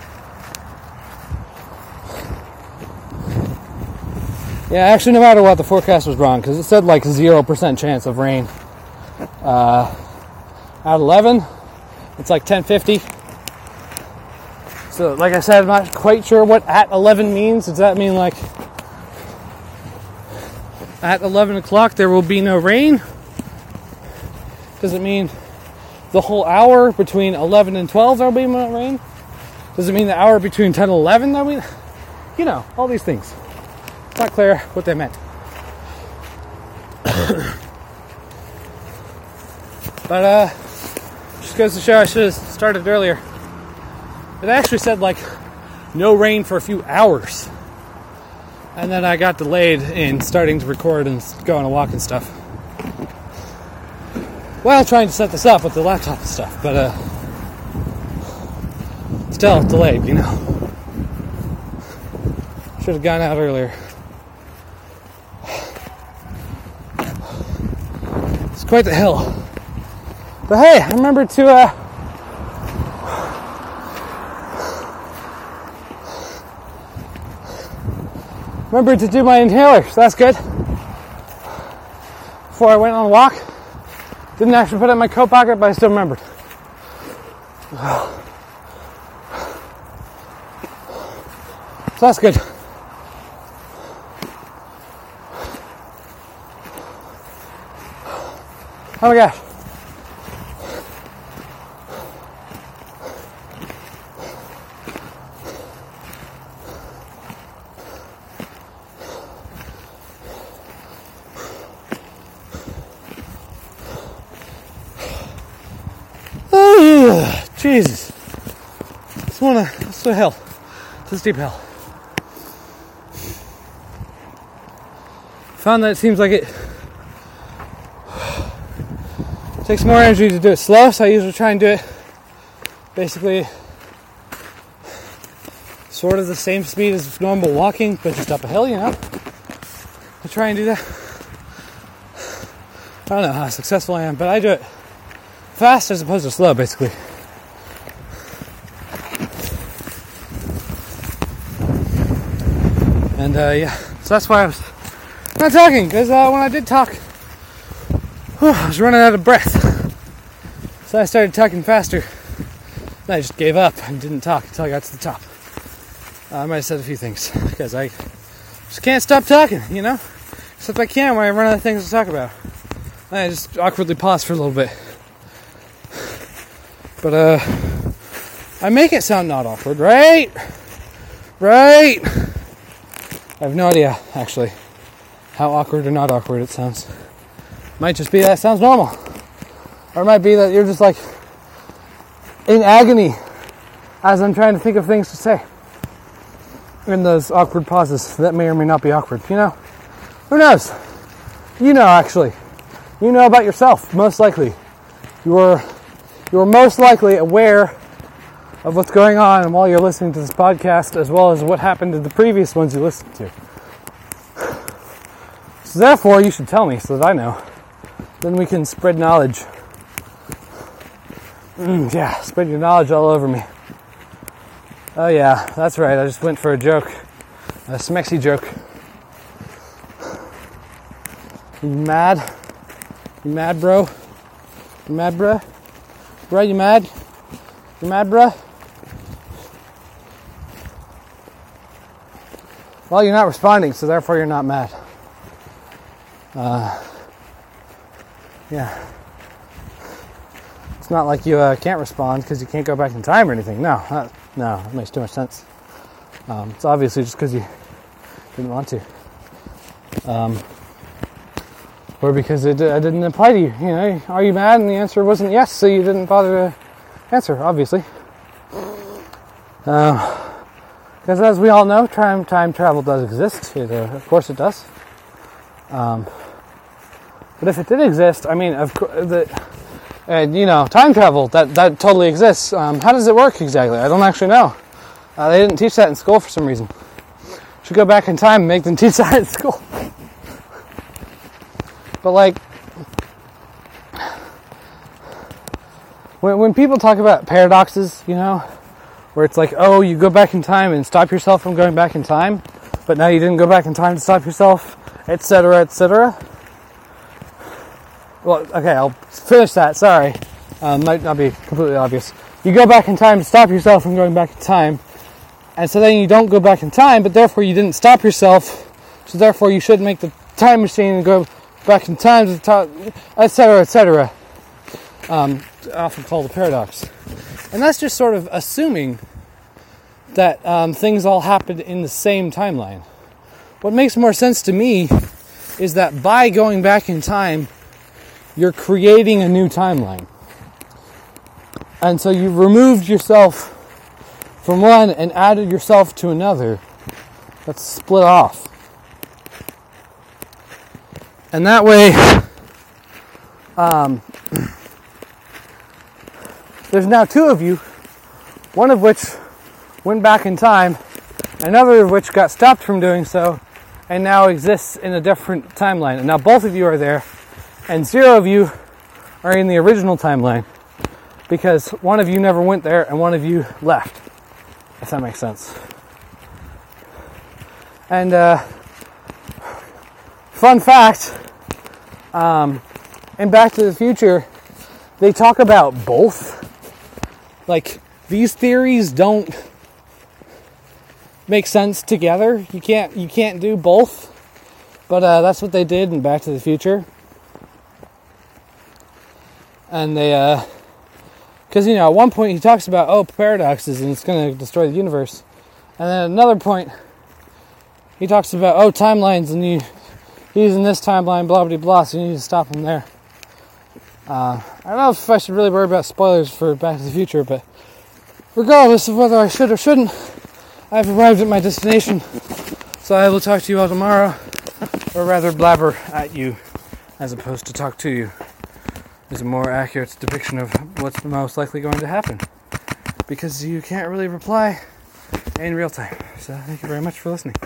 Yeah, actually, no matter what, the forecast was wrong, because it said like zero percent chance of rain. Uh, at eleven, it's like ten fifty. So, like I said, I'm not quite sure what at eleven means. Does that mean like at eleven o'clock there will be no rain? Does it mean the whole hour between eleven and twelve there will be no rain? Does it mean the hour between ten and eleven there will be? You know, all these things. It's not clear what they meant. But, uh, just goes to show I should have started earlier. It actually said, like, no rain for a few hours. And then I got delayed in starting to record and go on a walk and stuff. while trying to set this up with the laptop and stuff, but uh, still delayed, you know. Should have gone out earlier. It's quite the hill. But hey, I remembered to uh, remembered to do my inhaler, so that's good. Before I went on a walk. Didn't actually put it in my coat pocket, but I still remembered. So that's good. Oh my gosh. Jesus. It's one of, it's a hell. It's a steep hill. Found that it seems like it takes more energy to do it slow, so I usually try and do it basically sort of the same speed as normal walking, but just up a hill, you know. I try and do that. I don't know how successful I am, but I do it fast as opposed to slow, basically. And uh, yeah, so that's why I was not talking, because uh, when I did talk, whew, I was running out of breath. So I started talking faster. And I just gave up and didn't talk until I got to the top. Uh, I might have said a few things, because I just can't stop talking, you know? Except I can when I run out of things to talk about. And I just awkwardly pause for a little bit. But uh, I make it sound not awkward, right? Right? I have no idea, actually, how awkward or not awkward it sounds. Might just be that it sounds normal. Or it might be that you're just like in agony as I'm trying to think of things to say in those awkward pauses that may or may not be awkward, you know? Who knows? You know, actually. You know about yourself, most likely. You're, you're most likely aware of what's going on while you're listening to this podcast, as well as what happened to the previous ones you listened to. So therefore, you should tell me so that I know. Then we can spread knowledge. Mm, yeah, spread your knowledge all over me. Oh yeah, that's right, I just went for a joke. A smexy joke. You mad? You mad, bro? You mad, bruh? Bruh, you mad? You mad, bruh? Well, you're not responding, so therefore you're not mad. Uh, yeah. It's not like you uh, can't respond because you can't go back in time or anything. No, that, no, that makes too much sense. Um, it's obviously just because you didn't want to. Um, or because it, it didn't apply to you. You know, are you mad? And the answer wasn't yes, so you didn't bother to answer, obviously. Uh, Because as we all know, time, time travel does exist. It, uh, of course it does. Um, but if it did exist, I mean, of course, the, uh, you know, time travel, that, that totally exists. Um, how does it work exactly? I don't actually know. Uh, they didn't teach that in school for some reason. Should go back in time and make them teach that in school. But like, when, when people talk about paradoxes, you know, where it's like, oh, you go back in time and stop yourself from going back in time, but now you didn't go back in time to stop yourself, et cetera, et cetera. Well, okay, I'll finish that, sorry. Um, might not be completely obvious. You go back in time to stop yourself from going back in time, and so then you don't go back in time, but therefore you didn't stop yourself, so therefore you should make the time machine and go back in time, to talk, et cetera, et cetera. Um, often called a paradox. And that's just sort of assuming that um, things all happened in the same timeline. What makes more sense to me is that by going back in time, you're creating a new timeline. And so you've removed yourself from one and added yourself to another that's split off. And that way, um, there's now two of you, one of which went back in time, another of which got stopped from doing so, and now exists in a different timeline. And now both of you are there, and zero of you are in the original timeline, because one of you never went there and one of you left, if that makes sense. And uh, fun fact, um, in Back to the Future, they talk about both. Like, these theories don't make sense together. You can't you can't do both. But uh, that's what they did in Back to the Future. And they, uh, because, you know, at one point he talks about, oh, paradoxes, and it's going to destroy the universe. And then at another point, he talks about, oh, timelines, and you, he's in this timeline, blah, blah, blah, so you need to stop him there. Uh, I don't know if I should really worry about spoilers for Back to the Future, but regardless of whether I should or shouldn't, I've arrived at my destination. So I will talk to you all tomorrow, or rather blabber at you, as opposed to talk to you. Is a more accurate depiction of what's most likely going to happen, because you can't really reply in real time. So thank you very much for listening.